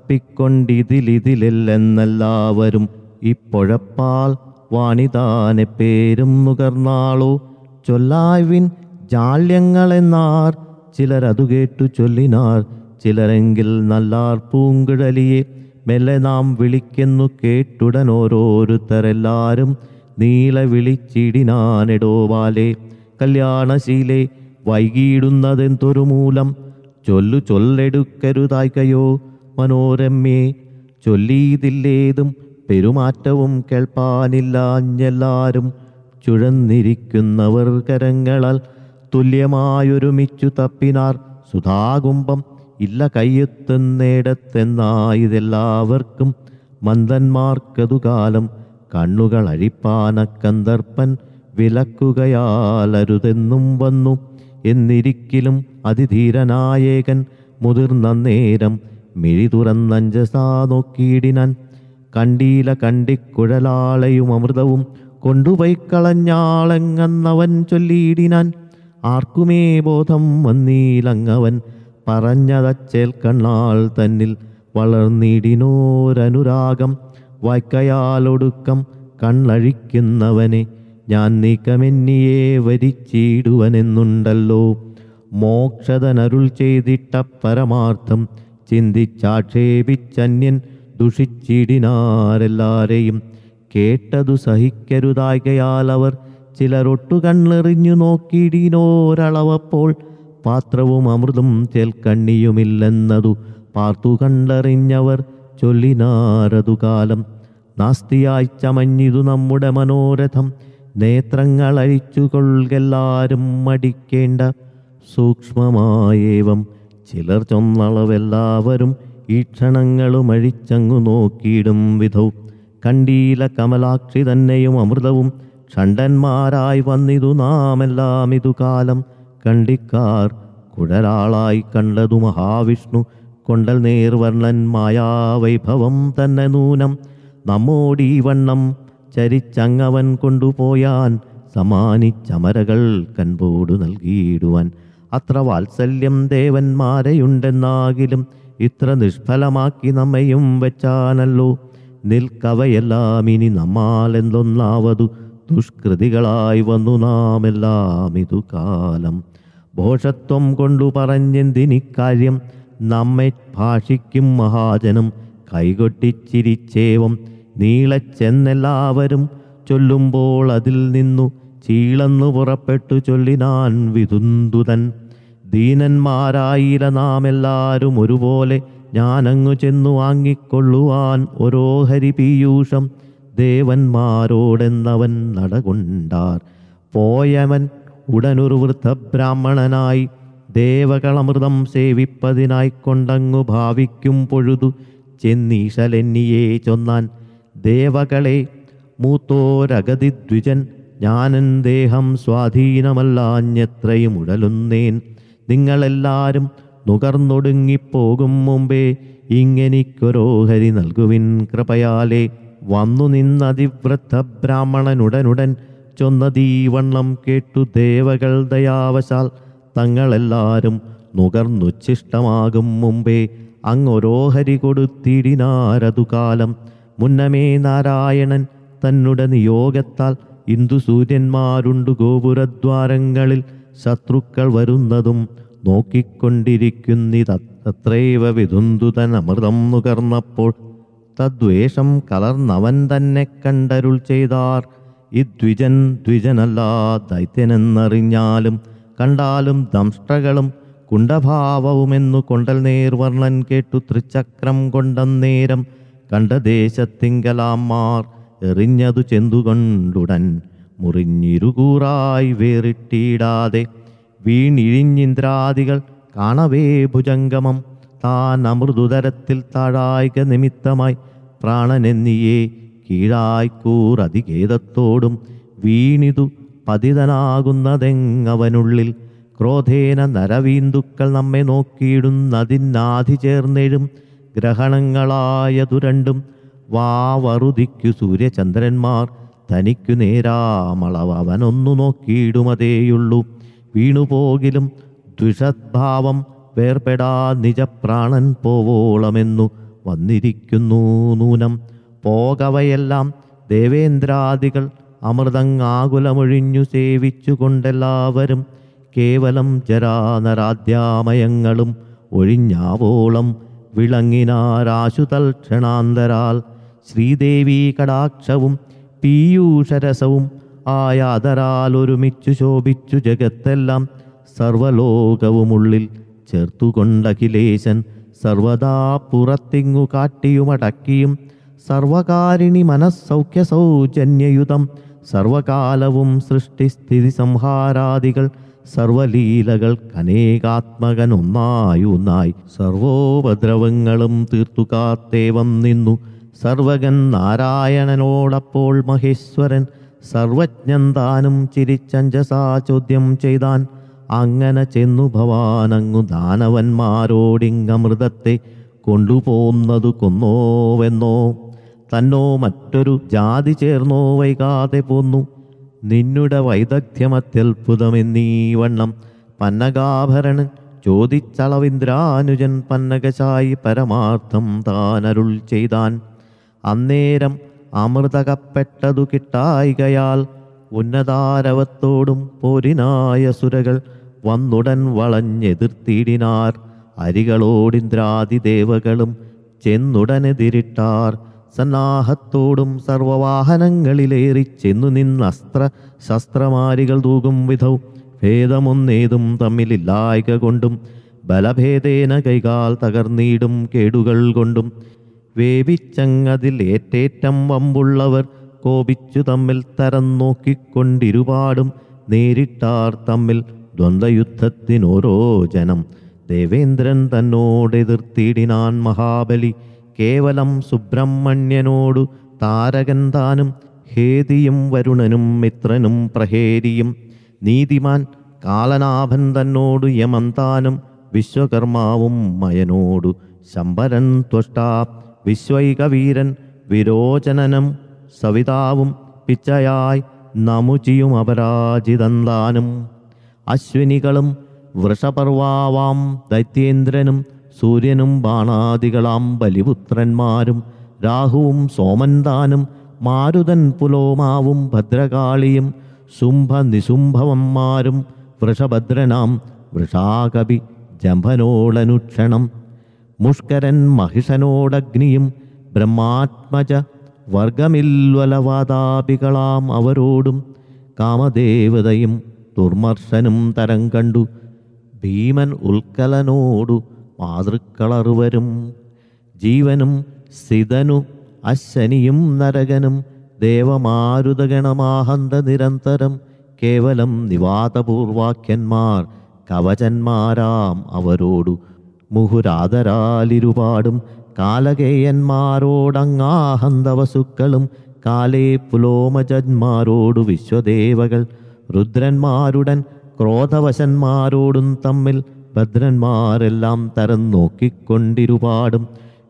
S1: തപ്പിക്കൊണ്ടിതിലെന്നെല്ലാവരും ഇപ്പൊഴപ്പാൽ വാണിതാനെ പേരും നുകർന്നാളോ ചൊല്ലായ്വിൻ ജാള്യങ്ങളെന്നാർ ചിലരതു കേട്ടു ചൊല്ലിനാർ. ചിലരെങ്കിൽ നല്ലാർ പൂങ്കുഴലിയെ മെല്ലെ നാം വിളിക്കുന്നു കേട്ടുടൻ ഓരോരുത്തരെല്ലാരും നീല വിളിച്ചിടിനാനെടോ ബാലേ കല്യാണശീലേ വൈകിയിടുന്നതെന്തൊരു മൂലം ചൊല്ലെടുക്കരുതായ്കയോ മനോരമ്യേ. ചൊല്ലിയതില്ലേതും പെരുമാറ്റവും കേൾപ്പാനില്ലാഞ്ഞെല്ലാരും ചുഴന്നിരിക്കുന്നവർ കരങ്ങളാൽ തുല്യമായൊരുമിച്ചു തപ്പിനാർ സുധാകുംഭം ഇല്ല കയ്യെത്തുന്നേടത്തെന്നായതെല്ലാവർക്കും. മന്ദന്മാർക്കതുകാലം കണ്ണുകൾ അഴിപ്പാനക്കന്ദർപ്പൻ വിലക്കുകയാലരുതെന്നും വന്നു എന്നിരിക്കിലും അതിധീരനായേകൻ മുതിർന്നേരം മിഴി തുറന്നഞ്ചസാ നോക്കിയിടിനാൻ. കണ്ടീല കണ്ടിക്കുഴലാളയും അമൃതവും കൊണ്ടുപോയി കളഞ്ഞാളെങ്ങന്നവൻ ചൊല്ലിയിടിനാൻ. ആർക്കുമേ ബോധം വന്നീലങ്ങവൻ പറഞ്ഞതച്ചേൽ കണ്ണാൾ തന്നിൽ വളർന്നിടിനോരനുരാഗം. വായ്ക്കയാലൊടുക്കം കണ്ണഴിക്കുന്നവനെ ഞാൻ നീക്കമെന്നിയെ വരിച്ചിടുവനെന്നുണ്ടല്ലോ. മോക്ഷതനരുൾ ചെയ്തിട്ട പരമാർത്ഥം ചിന്തിച്ചാക്ഷേപിച്ചന്യൻ ദുഷിച്ചിടിനാരെല്ലാരെയും. കേട്ടതു സഹിക്കരുതായകയാൽ അവർ ചിലരൊട്ടു കണ്ണെറിഞ്ഞു നോക്കിയിടിനോരളവപ്പോൾ പാത്രവും അമൃതും ചേൽക്കണ്ണിയുമില്ലെന്നതു പാർത്തു കണ്ടറിഞ്ഞവർ ചൊല്ലിനാരതു കാലം. നാസ്തിയായി ചമഞ്ഞിതു നമ്മുടെ മനോരഥം നേത്രങ്ങളഴിച്ചു കൊൾകെല്ലാരും മടിക്കേണ്ട. സൂക്ഷ്മമായേവം ചിലർ ചൊന്നളവെല്ലാവരും ഈ ക്ഷണങ്ങളും അഴിച്ചങ്ങു നോക്കിയിടും വിധൗ. കണ്ടീല കമലാക്ഷി തന്നെയും അമൃതവും ഷണ്ടന്മാരായി വന്നിതു നാമെല്ലാം ഇതു കാലം. കണ്ടിക്കാർ കുഴലാളായി കണ്ടതു മഹാവിഷ്ണു കൊണ്ടൽ നേർവർണ്ണൻ മായാവൈഭവം തന്നെ നൂനം. നമ്മോടീ വണ്ണം ചരിച്ചങ്ങവൻ കൊണ്ടുപോയാൻ സമാനിച്ചമരകൾ കൻപോടു നൽകിയിടുവാൻ. അത്ര വാത്സല്യം ദേവന്മാരെയുണ്ടെന്നാകിലും ഇത്ര നിഷ്ഫലമാക്കി നമ്മയും വെച്ചാനല്ലോ. നിൽക്കവയെല്ലാം ഇനി നമ്മാലെന്തൊന്നാവതു ദുഷ്കൃതികളായി വന്നു നാം എല്ലാം ഇതു കാലം. ഭോഷത്വം കൊണ്ടു പറഞ്ഞെന്തിനിക്കാര്യം, നമ്മെ ഭാഷിക്കും മഹാജനം കൈകൊട്ടിച്ചിരിച്ചേവം. നീളച്ചെന്നെല്ലാവരും ചൊല്ലുമ്പോൾ അതിൽ നിന്നു ചീളന്നു പുറപ്പെട്ടു ചൊല്ലിനാൻ വിതുന്തുതൻ. ദീനന്മാരായില്ല നാം എല്ലാവരും ഒരുപോലെ, ഞാനങ്ങു ചെന്നു വാങ്ങിക്കൊള്ളുവാൻ ഓരോഹരി പീയൂഷം. ദേവന്മാരോടെന്നവൻ നടകൊണ്ടാർ. പോയവൻ ഉടനൊരു വൃദ്ധബ്രാഹ്മണനായി ദേവകളമൃതം സേവിപ്പതിനായി കൊണ്ടങ്ങു ഭാവിക്കും പൊഴുതു ചെന്നീശലെന്നിയെ ചൊന്നാൻ. ദേവകളെ മൂത്തോരഗതിദ്വിജൻ, ഞാനൻ ദേഹം സ്വാധീനമല്ലാഞ്ഞെത്രയും ഉടലുന്നേൻ. നിങ്ങളെല്ലാരും നുകർന്നൊടുങ്ങിപ്പോകും മുമ്പേ ഇങ്ങനിക്കൊരോഹരി നൽകുവിൻ കൃപയാലേ. വന്നു നിന്നതിവൃദ്ധ ബ്രാഹ്മണനുടനുടൻ ചൊന്നതീവണ്ണം കേട്ടു ദേവകൾ ദയാവശാൽ തങ്ങളെല്ലാരും നുകർന്നുച്ഛിഷ്ടമാകും മുമ്പേ അങ്ങൊരോഹരി കൊടുത്തിടിനാരതു കാലം. മുന്നമേ നാരായണൻ തന്നുടെ നിയോഗത്താൽ ഇന്ദുസൂര്യന്മാരുണ്ടു ഗോപുരദ്വാരങ്ങളിൽ, ശത്രുക്കൾ വരുന്നതും നോക്കിക്കൊണ്ടിരിക്കുന്നിതത്രൈവ വിതുന്തുതൻ അമൃതം നുകർന്നപ്പോൾ തദ്വേഷം കലർന്നവൻ തന്നെ കണ്ടരുൾ ചെയ്താർ. ഇദ്വിജൻ ദ്വിജനല്ല ദൈത്യനെന്നറിഞ്ഞാലും കണ്ടാലും ദംഷ്ട്രകളും കുണ്ഡഭാവവുമെന്നു കൊണ്ടൽ നേർവർണ്ണൻ കേട്ടു തൃച്ചക്രം കൊണ്ടന്നേരം കണ്ട ദേശത്തിങ്കലാമാർ എറിഞ്ഞതു ചെന്തുകൊണ്ടുടൻ മുറിഞ്ഞിരുകൂറായി വേറിട്ടിടാതെ വീണിഴിഞ്ഞിന്ദ്രാദികൾ കാണവേ ഭുജംഗമം താൻ അമൃതുതരത്തിൽ താഴായിക നിമിത്തമായി പ്രാണനെന്നിയെ കീഴായ്ക്കൂറതിഖേദത്തോടും വീണിതു പതിതനാകുന്നതെങ്ങവനുള്ളിൽ. ക്രോധേന നരവീന്ദുക്കൾ നമ്മെ നോക്കിയിടുന്നതിനാധി ചേർന്നെഴും ഗ്രഹണങ്ങളായതു രണ്ടും വാവറുതിക്കു സൂര്യചന്ദ്രന്മാർ തനിക്കു നേരാമളവ് അവനൊന്നു നോക്കിയിടുമതേയുള്ളൂ. വീണുപോകിലും ദ്വിഷദ്ഭാവം വേർപെടാ നിജപ്രാണൻ പോവോളമെന്നു വന്നിരിക്കുന്നു നൂനം. പോകവയെല്ലാം ദേവേന്ദ്രാദികൾ അമൃതങ്ങാകുലമൊഴിഞ്ഞു സേവിച്ചുകൊണ്ടെല്ലാവരും കേവലം ജരാനരാദ്യാമയങ്ങളും ഒഴിഞ്ഞാവോളം വിളങ്ങിനാരാശുതൽക്ഷണാന്തരാൽ. ശ്രീദേവീ കടാക്ഷവും പീയൂഷരസവും ആയാതരാൽ ഒരുമിച്ചു ശോഭിച്ചു ജഗത്തെല്ലാം സർവലോകവുമുള്ളിൽ ചേർത്തുകൊണ്ടഖിലേശൻ സർവദാ പുറത്തിങ്ങു കാട്ടിയുമടക്കിയും സർവകാരിണി മനസ്സൗഖ്യ സൗജന്യയുതം സർവകാലവും സൃഷ്ടിസ്ഥിതി സംഹാരാദികൾ സർവലീലകൾക്കനേകാത്മകനൊന്നായൊന്നായി സർവോപദ്രവങ്ങളും തീർത്തു കാത്തേവം നിന്നു സർവകൻ നാരായണനോടപ്പോൾ മഹേശ്വരൻ സർവജ്ഞൻ താനും ചിരിച്ചഞ്ചസാ ചോദ്യം ചെയ്താൻ. അങ്ങനെ ചെന്നു ഭവാനങ്ങു ദാനവന്മാരോടിങ്ങമൃതത്തെ കൊണ്ടുപോന്നതു കൊന്നോവെന്നോ തന്നോ മറ്റൊരു ജാതി ചേർന്നോ വൈകാതെ പോന്നു. നിന്നുടെ വൈദഗ്ധ്യമത്യത്ഭുതമെന്നീ വണ്ണം പന്നകാഭരണൻ ചോദിച്ചളവിന്ദ്രാനുജൻ പന്നകശായി പരമാർത്ഥം താനരുൾ ചെയ്താൻ. അന്നേരം അമൃതകപ്പെട്ടതു കിട്ടായികയാൽ ഉന്നതാരവത്തോടും പോരിനായ സുരകൾ വന്നുടൻ വളഞ്ഞെതിർത്തിടിനാർ. അരികളോടിന്ദ്രാദിദേവകളും ചെന്നുടനെതിരിട്ടാർ. സന്നാഹത്തോടും സർവവാഹനങ്ങളിലേറി ചെന്നു നിന്നസ്ത്ര ശസ്ത്രമാരികൾ തൂകും വിധൗ ഭേദമൊന്നേതും തമ്മിലില്ലായ്ക കൊണ്ടും ബലഭേദേന കൈകാൽ തകർന്നീടും കേടുകൾ കൊണ്ടും വേവിച്ചങ്ങതിൽ ഏറ്റേറ്റം വമ്പുള്ളവർ കോപിച്ചു തമ്മിൽ തരം നോക്കിക്കൊണ്ടിരുപാടും നേരിട്ടാർ തമ്മിൽ ദ്വന്ദ്വയുദ്ധത്തിനോരോ ജനം. ദേവേന്ദ്രൻ തന്നോടെതിർത്തിടിനാൻ മഹാബലി കേവലം സുബ്രഹ്മണ്യനോടു താരകൻ താനും ഹേതിയും വരുണനും മിത്രനും പ്രഹേരിയും. നീതിമാൻ കാലനാഭൻ തന്നോടു യമന്താനും വിശ്വകർമാവും മയനോടു ശംബരൻ ത്വഷ്ടാ വിശ്വൈകവീരൻ വിരോചനനും സവിതാവും പിച്ചയായി നമുചിയും അപരാജിതന്താനും. അശ്വിനികളും വൃഷപർവാവാം ദൈത്യേന്ദ്രനും സൂര്യനും ബാണാദികളാം ബലിപുത്രന്മാരും രാഹുവും സോമൻ താനും മാരുതൻ പുലോമാവും ഭദ്രകാളിയും ശുംഭനിശുംഭവന്മാരും വൃഷഭദ്രനാം വൃഷാകപി ജംഭനോടനുക്ഷണം മുഷ്കരൻ മഹിഷനോടഗ്നിയും ബ്രഹ്മാത്മജ വർഗമിൽവലവാതാപികളാം അവരോടും കാമദേവതയും ദുർമർശനും തരം കണ്ടു ഭീമൻ ഉൽക്കലനോടു മാതൃക്കളറുവരും ജീവനും സിതനു അശ്വനിയും നരകനും ദേവമാരുതഗണമാഹന്ത നിരന്തരം കേവലം നിവാതപൂർവാക്യന്മാർ കവചന്മാരാം അവരോടു മുഹുരാതരാലിരുപാടും കാലകേയന്മാരോടങ്ങാഹന്തവസുക്കളും കാലേ പുലോമജന്മാരോടു വിശ്വദേവകൾ രുദ്രന്മാരുടൻ ക്രോധവശന്മാരോടും തമ്മിൽ ഭദ്രന്മാരെല്ലാം തരം നോക്കിക്കൊണ്ടിരുപാടും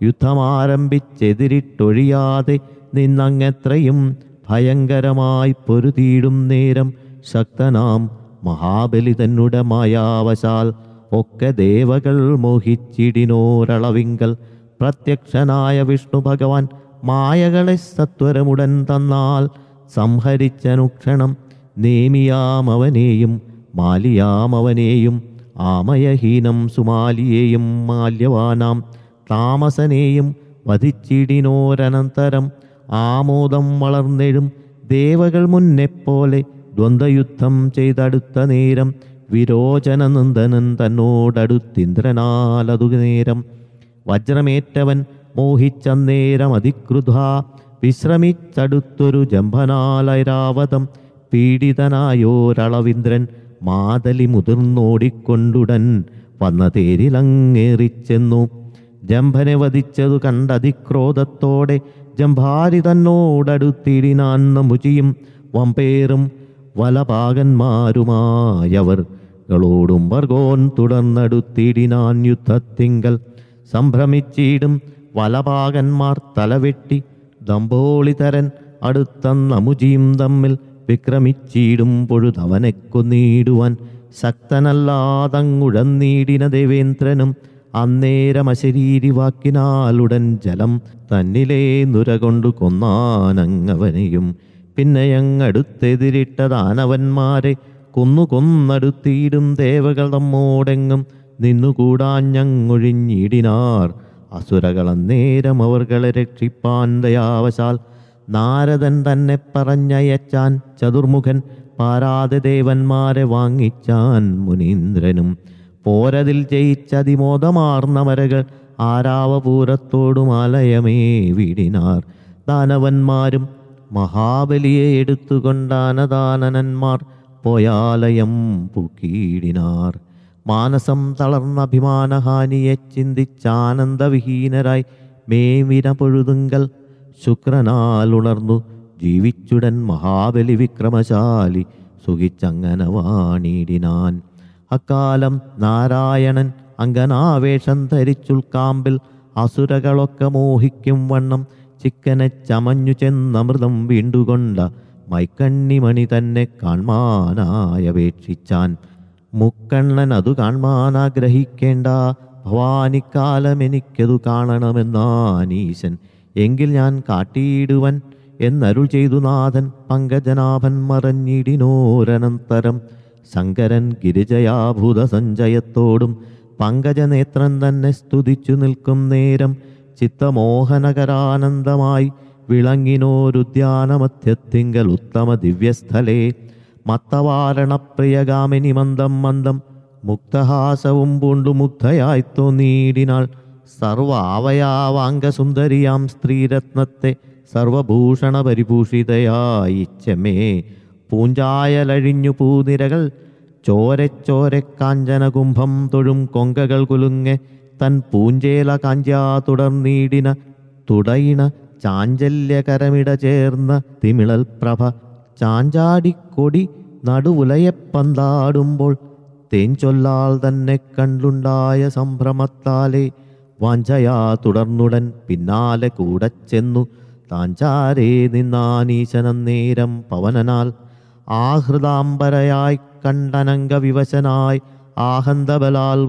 S1: യുദ്ധമാരംഭിച്ചെതിരിട്ടൊഴിയാതെ നിന്നങ്ങെത്രയും ഭയങ്കരമായി പൊരുതിയിടും നേരം ശക്തനാം മഹാബലി തന്നുടെ മായാവശാൽ ഒക്കെ ദേവകൾ മോഹിച്ചിടിനോരളവിങ്കൽ പ്രത്യക്ഷനായ വിഷ്ണു ഭഗവാൻ മായകളെ സത്വരമുടൻ തന്നാൽ സംഹരിച്ചനുക്ഷണം നേമിയാമവനെയും മാലിയാമവനെയും ആമയഹീനം സുമാലിയെയും മാല്യവാനാം താമസനെയും വധിച്ചിടിനോരനന്തരം ആമോദം വളർന്നെഴും ദേവകൾ മുന്നെപ്പോലെ ദ്വന്ദ്വയുദ്ധം ചെയ്തടുത്ത നേരം വിരോചനനന്ദനൻ തന്നോടടുത്തിന്ദ്രനാലതു നേരം വജ്രമേറ്റവൻ മോഹിച്ചന്നേരം അതിക്രുധ വിശ്രമിച്ചടുത്തൊരു ജംഭനാലൈരാവതം പീഡിതനായോരളവിന്ദ്രൻ മാതലി മുതിർന്നോടിക്കൊണ്ടുടൻ വന്ന തേരിലങ്ങേറിച്ചെന്നു ജംഭനെ വധിച്ചതു കണ്ടതിക്രോധത്തോടെ ജംഭാരി തന്നോടടുത്തിടിനാൻ നമുചിയും വമ്പേറും വലപാകന്മാരുമായവർ കളോടും വർഗോൻ തുടർന്നടുത്തിടിനാൻ യുദ്ധത്തിങ്കൽ സംഭ്രമിച്ചിടും വലപാകന്മാർ തലവെട്ടി ദമ്പോളിതരൻ അടുത്ത നമുജിയും തമ്മിൽ വിക്രമിച്ചിടും പൊഴുതവനെ കൊന്നിടുവാൻ ശക്തനല്ലാതങ്ങുഴന്നീടിന ദേവേന്ദ്രനും അന്നേരമശരീരി വാക്കിനാലുടൻ ജലം തന്നിലേ നുരകൊണ്ടു കൊന്നാനങ്ങവനെയും പിന്നെയങ്ങടുത്തെതിരിട്ട ദാനവന്മാരെ കൊന്നടുത്തിയിടും ദേവകൾ തമ്മോടെങ്ങും നിന്നുകൂടാഞ്ഞങ്ങൊഴിഞ്ഞിടിനാർ അസുരകളന്നേരം അവർകളെ രക്ഷിപ്പാൻ ദയാവശാൽ നാരദൻ തന്നെ പറഞ്ഞയച്ചാൻ ചതുർമുഖൻ പാരാതെ ദേവന്മാരെ വാങ്ങിച്ചാൻ മുനീന്ദ്രനും പോരതിൽ ജയിച്ചതിമോദമാർന്ന മരകൾ ആരാവപൂരത്തോടും ആലയമേ വീടിനാർ ദാനവന്മാരും മഹാബലിയെ എടുത്തുകൊണ്ടാനദാനന്മാർ പോയാലയം പൂക്കീടിനാർ മാനസം തളർന്ന അഭിമാനഹാനിയെ ചിന്തിച്ചാനന്ദവിഹീനരായി മേവിന പൊഴുതുങ്കൽ ശുക്രനാലുണർന്നു ജീവിച്ചുടൻ മഹാബലി വിക്രമശാലി സുഖിച്ചങ്ങനെ വാണിടിനാൻ അക്കാലം നാരായണൻ അങ്കനാവേഷം ധരിച്ചുൾക്കാമ്പിൽ അസുരകളൊക്കെ മോഹിക്കും വണ്ണം ചിക്കനെ ചമഞ്ഞു ചെന്നമൃതം വീണ്ടുകൊണ്ട മൈക്കണ്ണിമണി തന്നെ കാൺമാനായപേക്ഷിച്ചാൻ മുക്കണ്ണൻ അതു കാൺമാനാഗ്രഹിക്കേണ്ട ഭവാനിക്കാലം എനിക്കതു കാണണമെന്നാനീശൻ എങ്കിൽ ഞാൻ കാട്ടിയിടുവൻ എന്നരുൾ ചെയ്തു നാഥൻ പങ്കജനാഭൻ മറഞ്ഞിടിനോരനന്തരം ശങ്കരൻ ഗിരിജയാഭൂത സഞ്ജയത്തോടും പങ്കജനേത്രൻ തന്നെ സ്തുതിച്ചു നിൽക്കും നേരം ചിത്തമോഹനകരാനന്ദമായി വിളങ്ങിനോരുദ്യാനമധ്യത്തിങ്കൽ ഉത്തമ ദിവ്യസ്ഥലേ മത്തവാരണപ്രിയഗാമിനി മന്ദം മന്ദം മുക്തഹാസവും പൂണ്ടു മുഗ്ധയായി തോന്നിയിടിനാൾ സർവാവയാവാംഗസുന്ദരിയാം സ്ത്രീരത്നത്തെ സർവഭൂഷണ പരിഭൂഷിതയായി ചെമ്മേ പൂഞ്ചായലഴിഞ്ഞു പൂനിരകൾ ചോരെ കാഞ്ചനകുംഭം തൊഴും കൊങ്കകൾ കുലുങ്ങെ തൻ പൂഞ്ചേല കാഞ്ചാ തുടർന്നീടിന തുടയിണ ചാഞ്ചല്യകരമിട ചേർന്ന തിമിളൽ പ്രഭ ചാഞ്ചാടിക്കൊടി നടുവുലയപ്പന്താടുമ്പോൾ തേൻചൊല്ലാൽ തന്നെ കണ്ടുണ്ടായ സംഭ്രമത്താലെ വാഞ്ചയാ തുടർന്നുടൻ പിന്നാലെ കൂടെ ചെന്നു താഞ്ചാരേ നിന്നാനീശനന്നേരം പവനനാൽ ആഹൃതാംബരയായി കണ്ടനംഗവിവശനായി ആഹന്തബലാൽ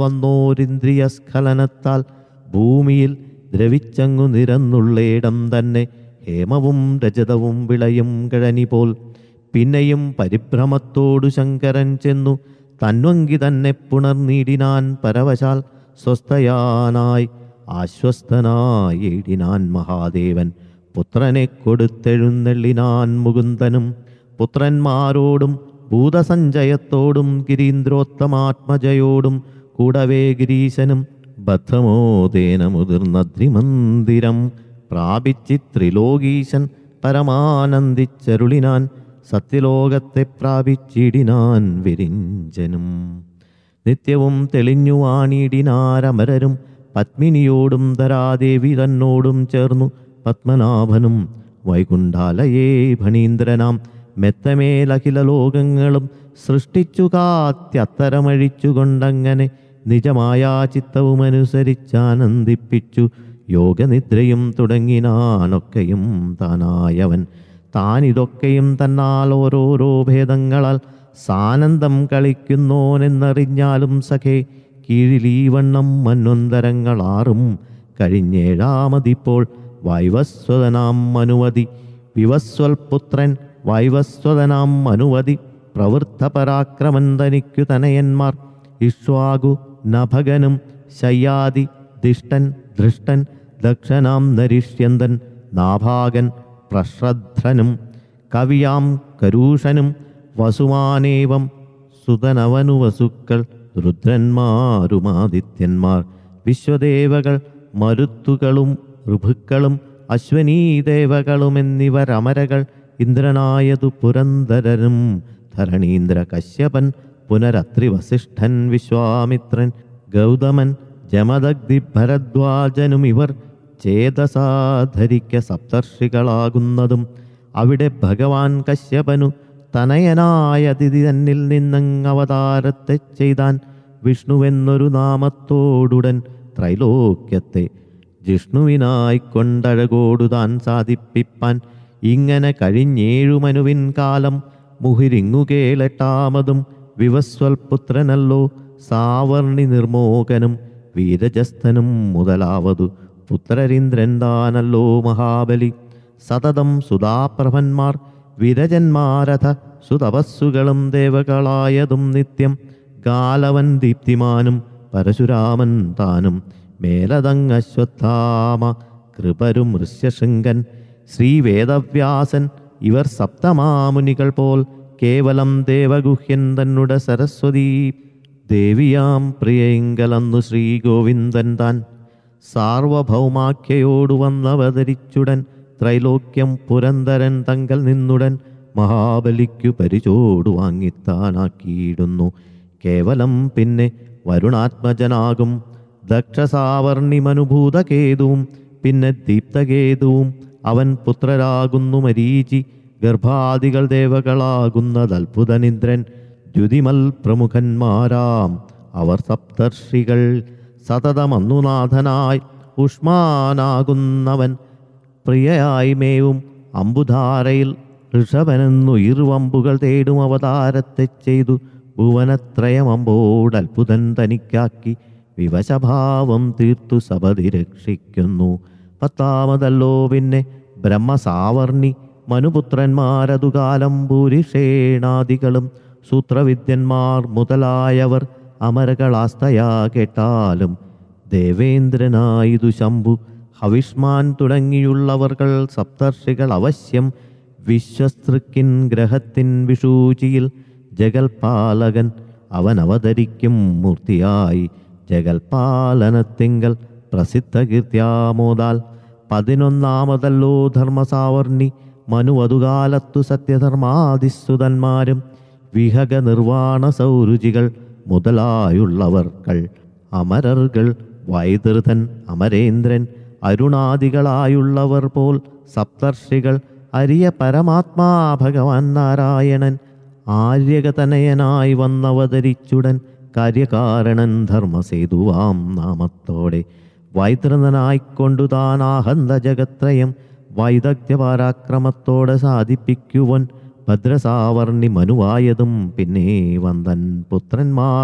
S1: വന്നോരിന്ദ്രിയസ്ഖലനത്താൽ ഭൂമിയിൽ ദ്രവിച്ചങ്ങു നിരന്നുള്ളയിടം തന്നെ ഹേമവും രജതവും വിളയും കിഴനി പോൽ. പിന്നെയും പരിഭ്രമത്തോടു ശങ്കരൻ ചെന്നു തന്വങ്കി തന്നെ പുണർനീടിനാൻ പരവശാൽ. സ്വസ്ഥയാനായി ആശ്വസ്തനായിടിനാൻ മഹാദേവൻ. പുത്രനെ കൊടുത്തെഴുന്നള്ളിനാൻ മുകുന്ദനും. പുത്രന്മാരോടും ഭൂതസഞ്ചയത്തോടും ഗിരീന്ദ്രോത്തമാത്മജയോടും കൂടവേ ഗിരീശനും ബദ്ധമോദേന മുതിർന്നദ്രിമന്ദിരം പ്രാപിച്ചി ത്രിലോകീശൻ പരമാനന്ദിച്ചരുളിനാൻ. സത്യലോകത്തെ പ്രാപിച്ചിടിനാൻ വിരിഞ്ചനും. നിത്യവും തെളിഞ്ഞു വാണിടിനാരമരരും പത്മിനിയോടും ധരാദേവി തന്നോടും ചേർന്നു. പത്മനാഭനും വൈകുണ്ഠാലയേ ഫണീന്ദ്രനാം മെത്തമേലഖില ലോകങ്ങളും സൃഷ്ടിച്ചു കാത്യത്തരമഴിച്ചുകൊണ്ടങ്ങനെ നിജമായ ചിത്തവുമനുസരിച്ചാനന്ദിപ്പിച്ചു. യോഗനിദ്രയും തുടങ്ങിനാനൊക്കെയും താനായവൻ. താനിതൊക്കെയും തന്നാൽ ഓരോരോ ഭേദങ്ങളാൽ സാനന്ദം കളിക്കുന്നോനെന്നറിഞ്ഞാലും സഖേ, കീഴിലീവണ്ണം മന്വന്തരങ്ങളാറും കഴിഞ്ഞേഴാമതിപ്പോൾ വൈവസ്വതനാം മനുവതി. വിവസ്വൽപുത്രൻ വൈവസ്വതനാം മനുവതി. പ്രവൃദ്ധപരാക്രമൻ തനിക്കു തനയന്മാർ ഇക്ഷ്വാകു നഭകനും ശയ്യാദി ദിഷ്ടൻ ദൃഷ്ടൻ ദക്ഷനാം നരിഷ്യന്തൻ നാഭാഗൻ പ്രശ്രദ്ധനും കവിയാം കരൂഷനും വസുമാനേവം സുതനവനു വസുക്കൾ രുദ്രന്മാരുമാദിത്യന്മാർ വിശ്വദേവകൾ മരുത്തുകളും ഋഭുക്കളും അശ്വനീദേവകളുമെന്നിവരമരകൾ ഇന്ദ്രനായതു പുരന്ദരനും ധരണീന്ദ്ര കശ്യപൻ പുനരത്രി വസിഷ്ഠൻ വിശ്വാമിത്രൻ ഗൗതമൻ ജമദഗ്ധി ഭരദ്വാജനും ഇവർ ചേതസാധരിക്ക സപ്തർഷികളാകുന്നതും. അവിടെ ഭഗവാൻ കശ്യപനു തനയനായ അതിഥി തന്നിൽ നിന്നങ്ങവതാരത്തെ ചെയ്താൻ. വിഷ്ണുവെന്നൊരു നാമത്തോടുടൻ ത്രൈലോക്യത്തെ ജിഷ്ണുവിനായിക്കൊണ്ടഴകോടു താൻ സാധിപ്പിപ്പാൻ. ഇങ്ങനെ കഴിഞ്ഞേഴുമനുവിൻ കാലം മുഹിരിങ്ങു കേളെട്ടാമതും. വിവസ്വൽപുത്രനല്ലോ സാവർണി നിർമോകനും വീരജസ്ഥനും മുതലാവതു പുത്രരീന്ദ്രൻ താനല്ലോ മഹാബലി. സതതം സുതാപ്രഭന്മാർ വിരജന്മാരഥ സുതപസ്സുകളും ദേവകളായതും നിത്യം. ഗാലവൻ ദീപ്തിമാനും പരശുരാമൻ താനും മേലതങ്ങശ്വത്ഥാമ കൃപരും ഋഷ്യശൃംഗൻ ശ്രീവേദവ്യാസൻ ഇവർ സപ്തമാമുനികൾ പോൽ. കേവലം ദേവഗുഹ്യൻ തന്നുടെ സരസ്വതീ ദേവിയാം പ്രിയങ്കലന്നു ശ്രീഗോവിന്ദൻ താൻ സാർവഭൗമാഖ്യയോടു വന്നവതരിച്ചുടൻ. ത്രൈലോക്യം പുരന്ദരൻ തങ്കൽ നിന്നുടൻ മഹാബലിക്കു പരിചോടു വാങ്ങിത്താനാക്കിയിടുന്നു. കേവലം പിന്നെ വരുണാത്മജനാകും ദക്ഷസാവർണിമനുഭൂതകേതുവും പിന്നെ ദീപ്തകേതുവും. അവൻ പുത്രരാകുന്നു മരീചി. ഗർഭാദികൾ ദേവകളാകുന്നതത്ഭുതനിന്ദ്രൻ. ദ്യുതിമൽ പ്രമുഖന്മാരാം അവർ സപ്തർഷികൾ. സതതമന്നുനാഥനായി ഉഷ്മാനാകുന്നവൻ പ്രിയയായി മേവും അമ്പുധാരയിൽ ഋഷഭനെന്നു ഇരുവമ്പുകൾ തേടും അവതാരത്തെ ചെയ്തു. ഭുവനത്രയമമ്പോടത്ഭുതൻ തനിക്കാക്കി വിവശഭാവം തീർത്തു സപതി രക്ഷിക്കുന്നു. പത്താമതല്ലോ പിന്നെ ബ്രഹ്മസാവർണി മനുപുത്രന്മാരതുകാലം ഭൂരിഷേണാദികളും സൂത്രവിദ്യന്മാർ മുതലായവർ അമരകളാസ്തയാ കേട്ടാലും. ദേവേന്ദ്രനായിതു ശംഭു ഹവിഷ്മാൻ തുടങ്ങിയുള്ളവർകൾ സപ്തർഷികൾ അവശ്യം. വിശ്വസ്തൃക്കിൻ ഗ്രഹത്തിൻ വിഷൂചിയിൽ ജഗൽപാലകൻ അവൻ അവതരിക്കും മൂർത്തിയായി. ജഗൽപാലനത്തിങ്കൽ പ്രസിദ്ധകീർത്തിയാമോദാൽ 11-ാമതല്ലോ ധർമ്മസാവർണി മനുവതുകാലത്തു സത്യധർമാദിസുതന്മാരും വിഹക നിർവാണ സൗരുചികൾ മുതലായുള്ളവർകൾ അമരർകൾ വൈതൃതൻ അമരേന്ദ്രൻ അരുണാദികളായുള്ളവർ പോൽ സപ്തർഷികൾ. അരിയ പരമാത്മാ ഭഗവാൻ നാരായണൻ ആര്യകതനയനായി വന്നവതരിച്ചുടൻ കാര്യകാരണൻ ധർമ്മസേതുവാം നാമത്തോടെ. വൈതൃതനായിക്കൊണ്ടു താൻ ആഹന്ത ജഗത്രയം വൈദഗ്ധ്യപരാക്രമത്തോടെ സാധിപ്പിക്കുവൻ. ഭദ്രസാവർണി മനുവായതും പിന്നെ വന്ദൻ പുത്രന്മാർ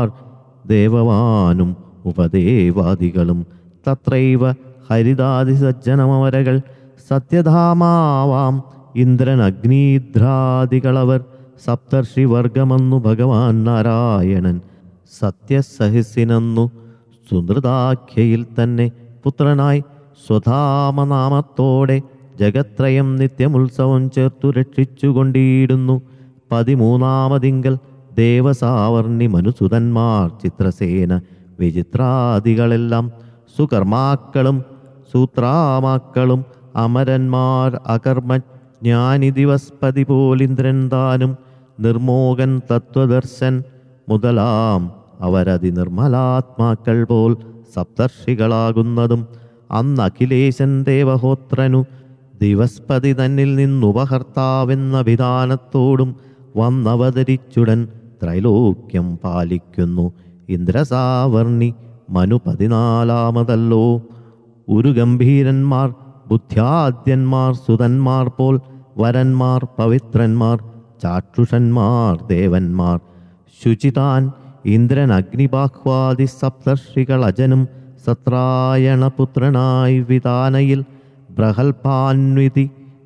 S1: ദേവവാനും ഉപദേവാദികളും. തത്രൈവ ഹരിതാദിസജ്ജനമരകൾ സത്യധാമാവാം ഇന്ദ്രൻ അഗ്നീധ്രാദികളവർ സപ്തർഷിവർഗമെന്നു ഭഗവാൻ നാരായണൻ സത്യസഹിസിനെന്നു സുനൃതാഖ്യയിൽ തന്നെ പുത്രനായി സ്വധാമനാമത്തോടെ ജഗത്രയം നിത്യമുത്സവം ചേർത്തു രക്ഷിച്ചുകൊണ്ടിടുന്നു. 13-ാമതിങ്കൽ ദേവസാവർണി മനുസുതന്മാർ ചിത്രസേന വിചിത്രാദികളെല്ലാം സുകർമാക്കളും സൂത്രാമാക്കളും അമരന്മാർ അകർമ്മജ്ഞാനി ദിവസ്പതി പോലിന്ദ്രൻ താനും നിർമോകൻ തത്വദർശൻ മുതലാം അവരതി നിർമ്മലാത്മാക്കൾ പോൽ സപ്തർഷികളാകുന്നതും അന്ന് അഖിലേശൻ ദേവഹോത്രനു ദിവസ്പതി തന്നിൽ നിന്നുപഹർത്താവെന്ന വിധാനത്തോടും വന്നവതരിച്ചുടൻ ത്രൈലോക്യം പാലിക്കുന്നു. ഇന്ദ്രസാവർണി മനു 14-ാമതല്ലോ. ഒരു ഗംഭീരന്മാർ ബുദ്ധ്യാദ്യന്മാർ സുതന്മാർ പോൽ വരന്മാർ പവിത്രന്മാർ ചാക്ഷുഷന്മാർ ദേവന്മാർ ശുചിതാൻ ഇന്ദ്രൻ അഗ്നിബാഹ്വാദി സപ്തർഷികൾ അജനും സത്രായണപുത്രനായി വിതാനയിൽ ബൃഹൽപാന്വിതി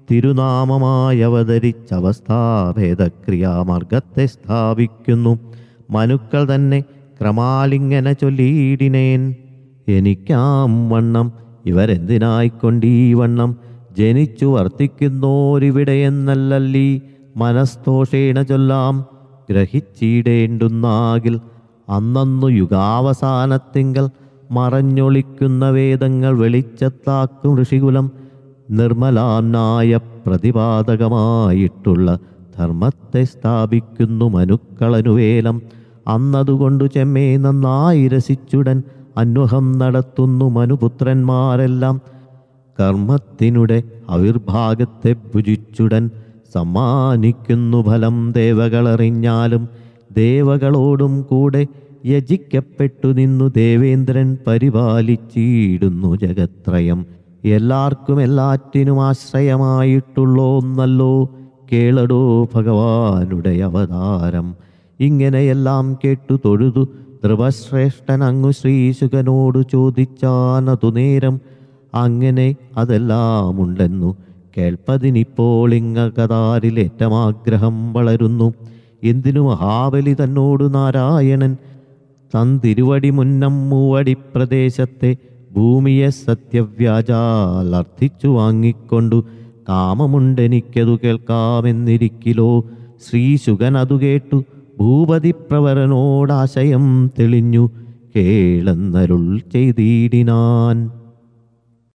S1: തിരുനാമമായവതരിച്ചവസ്ഥാഭേദക്രിയാമാർഗത്തെ സ്ഥാപിക്കുന്നു. മനുക്കൾ തന്നെ ക്രമാലിങ്ങനെ ചൊല്ലിയിടിനേൻ. എനിക്കാം വണ്ണം ഇവരെന്തിനായിക്കൊണ്ടീ വണ്ണം ജനിച്ചു വർത്തിക്കുന്നോരിവിടെയെന്നല്ലല്ലീ മനസ്തോഷേണ ചൊല്ലാം. ഗ്രഹിച്ചിടേണ്ടുന്നാകിൽ അന്നു യുഗാവസാനത്തിങ്കൽ മറഞ്ഞൊളിക്കുന്ന വേദങ്ങൾ വെളിച്ചത്താക്കും ഋഷികുലം നിർമ്മലാംനായ പ്രതിപാദകമായിട്ടുള്ള ധർമ്മത്തെ സ്ഥാപിക്കുന്നു മനുക്കളനുവേലം. അന്നതുകൊണ്ടു ചെമ്മേ നന്നായി രസിച്ചുടൻ അന്വഹം നടത്തുന്നു മനുപുത്രന്മാരെല്ലാം. കർമ്മത്തിനുടെ അവിർഭാഗത്തെ ഭുജിച്ചുടൻ സമ്മാനിക്കുന്നു ഫലം ദേവകളറിഞ്ഞാലും. ദേവകളോടും കൂടെ യജിക്കപ്പെട്ടു നിന്നു ദേവേന്ദ്രൻ പരിപാലിച്ചിടുന്നു ജഗത്രയം. എല്ലാവർക്കും എല്ലാറ്റിനും ആശ്രയമായിട്ടുള്ളോ ഒന്നല്ലോ കേളടോ ഭഗവാനുടെ അവതാരം. ഇങ്ങനെയെല്ലാം കേട്ടു തൊഴുതു ധ്രുവശ്രേഷ്ഠൻ അങ്ങു ശ്രീശുകനോടു ചോദിച്ചാനതു നേരം. അങ്ങനെ അതെല്ലാം ഉണ്ടെന്നു കേൾപ്പതിനിപ്പോൾ ഇങ്ങകതാരിലേറ്റമാഗ്രഹം വളരുന്നു. എന്തിനു മഹാബലി തന്നോടു നാരായണൻ തന്തിരുവടി മുന്നം മൂവടി പ്രദേശത്തെ ഭൂമിയെ സത്യവ്യാജാൽ അർത്ഥിച്ചു വാങ്ങിക്കൊണ്ടു കാമമുണ്ടെനിക്കതു കേൾക്കാമെന്നിരിക്കിലോ. ശ്രീശുകൻ അതു കേട്ടു ഭൂപതി പ്രവരനോടാശയം തെളിഞ്ഞു കേളെന്നരുൾ ചെയ്തിടിനാൻ.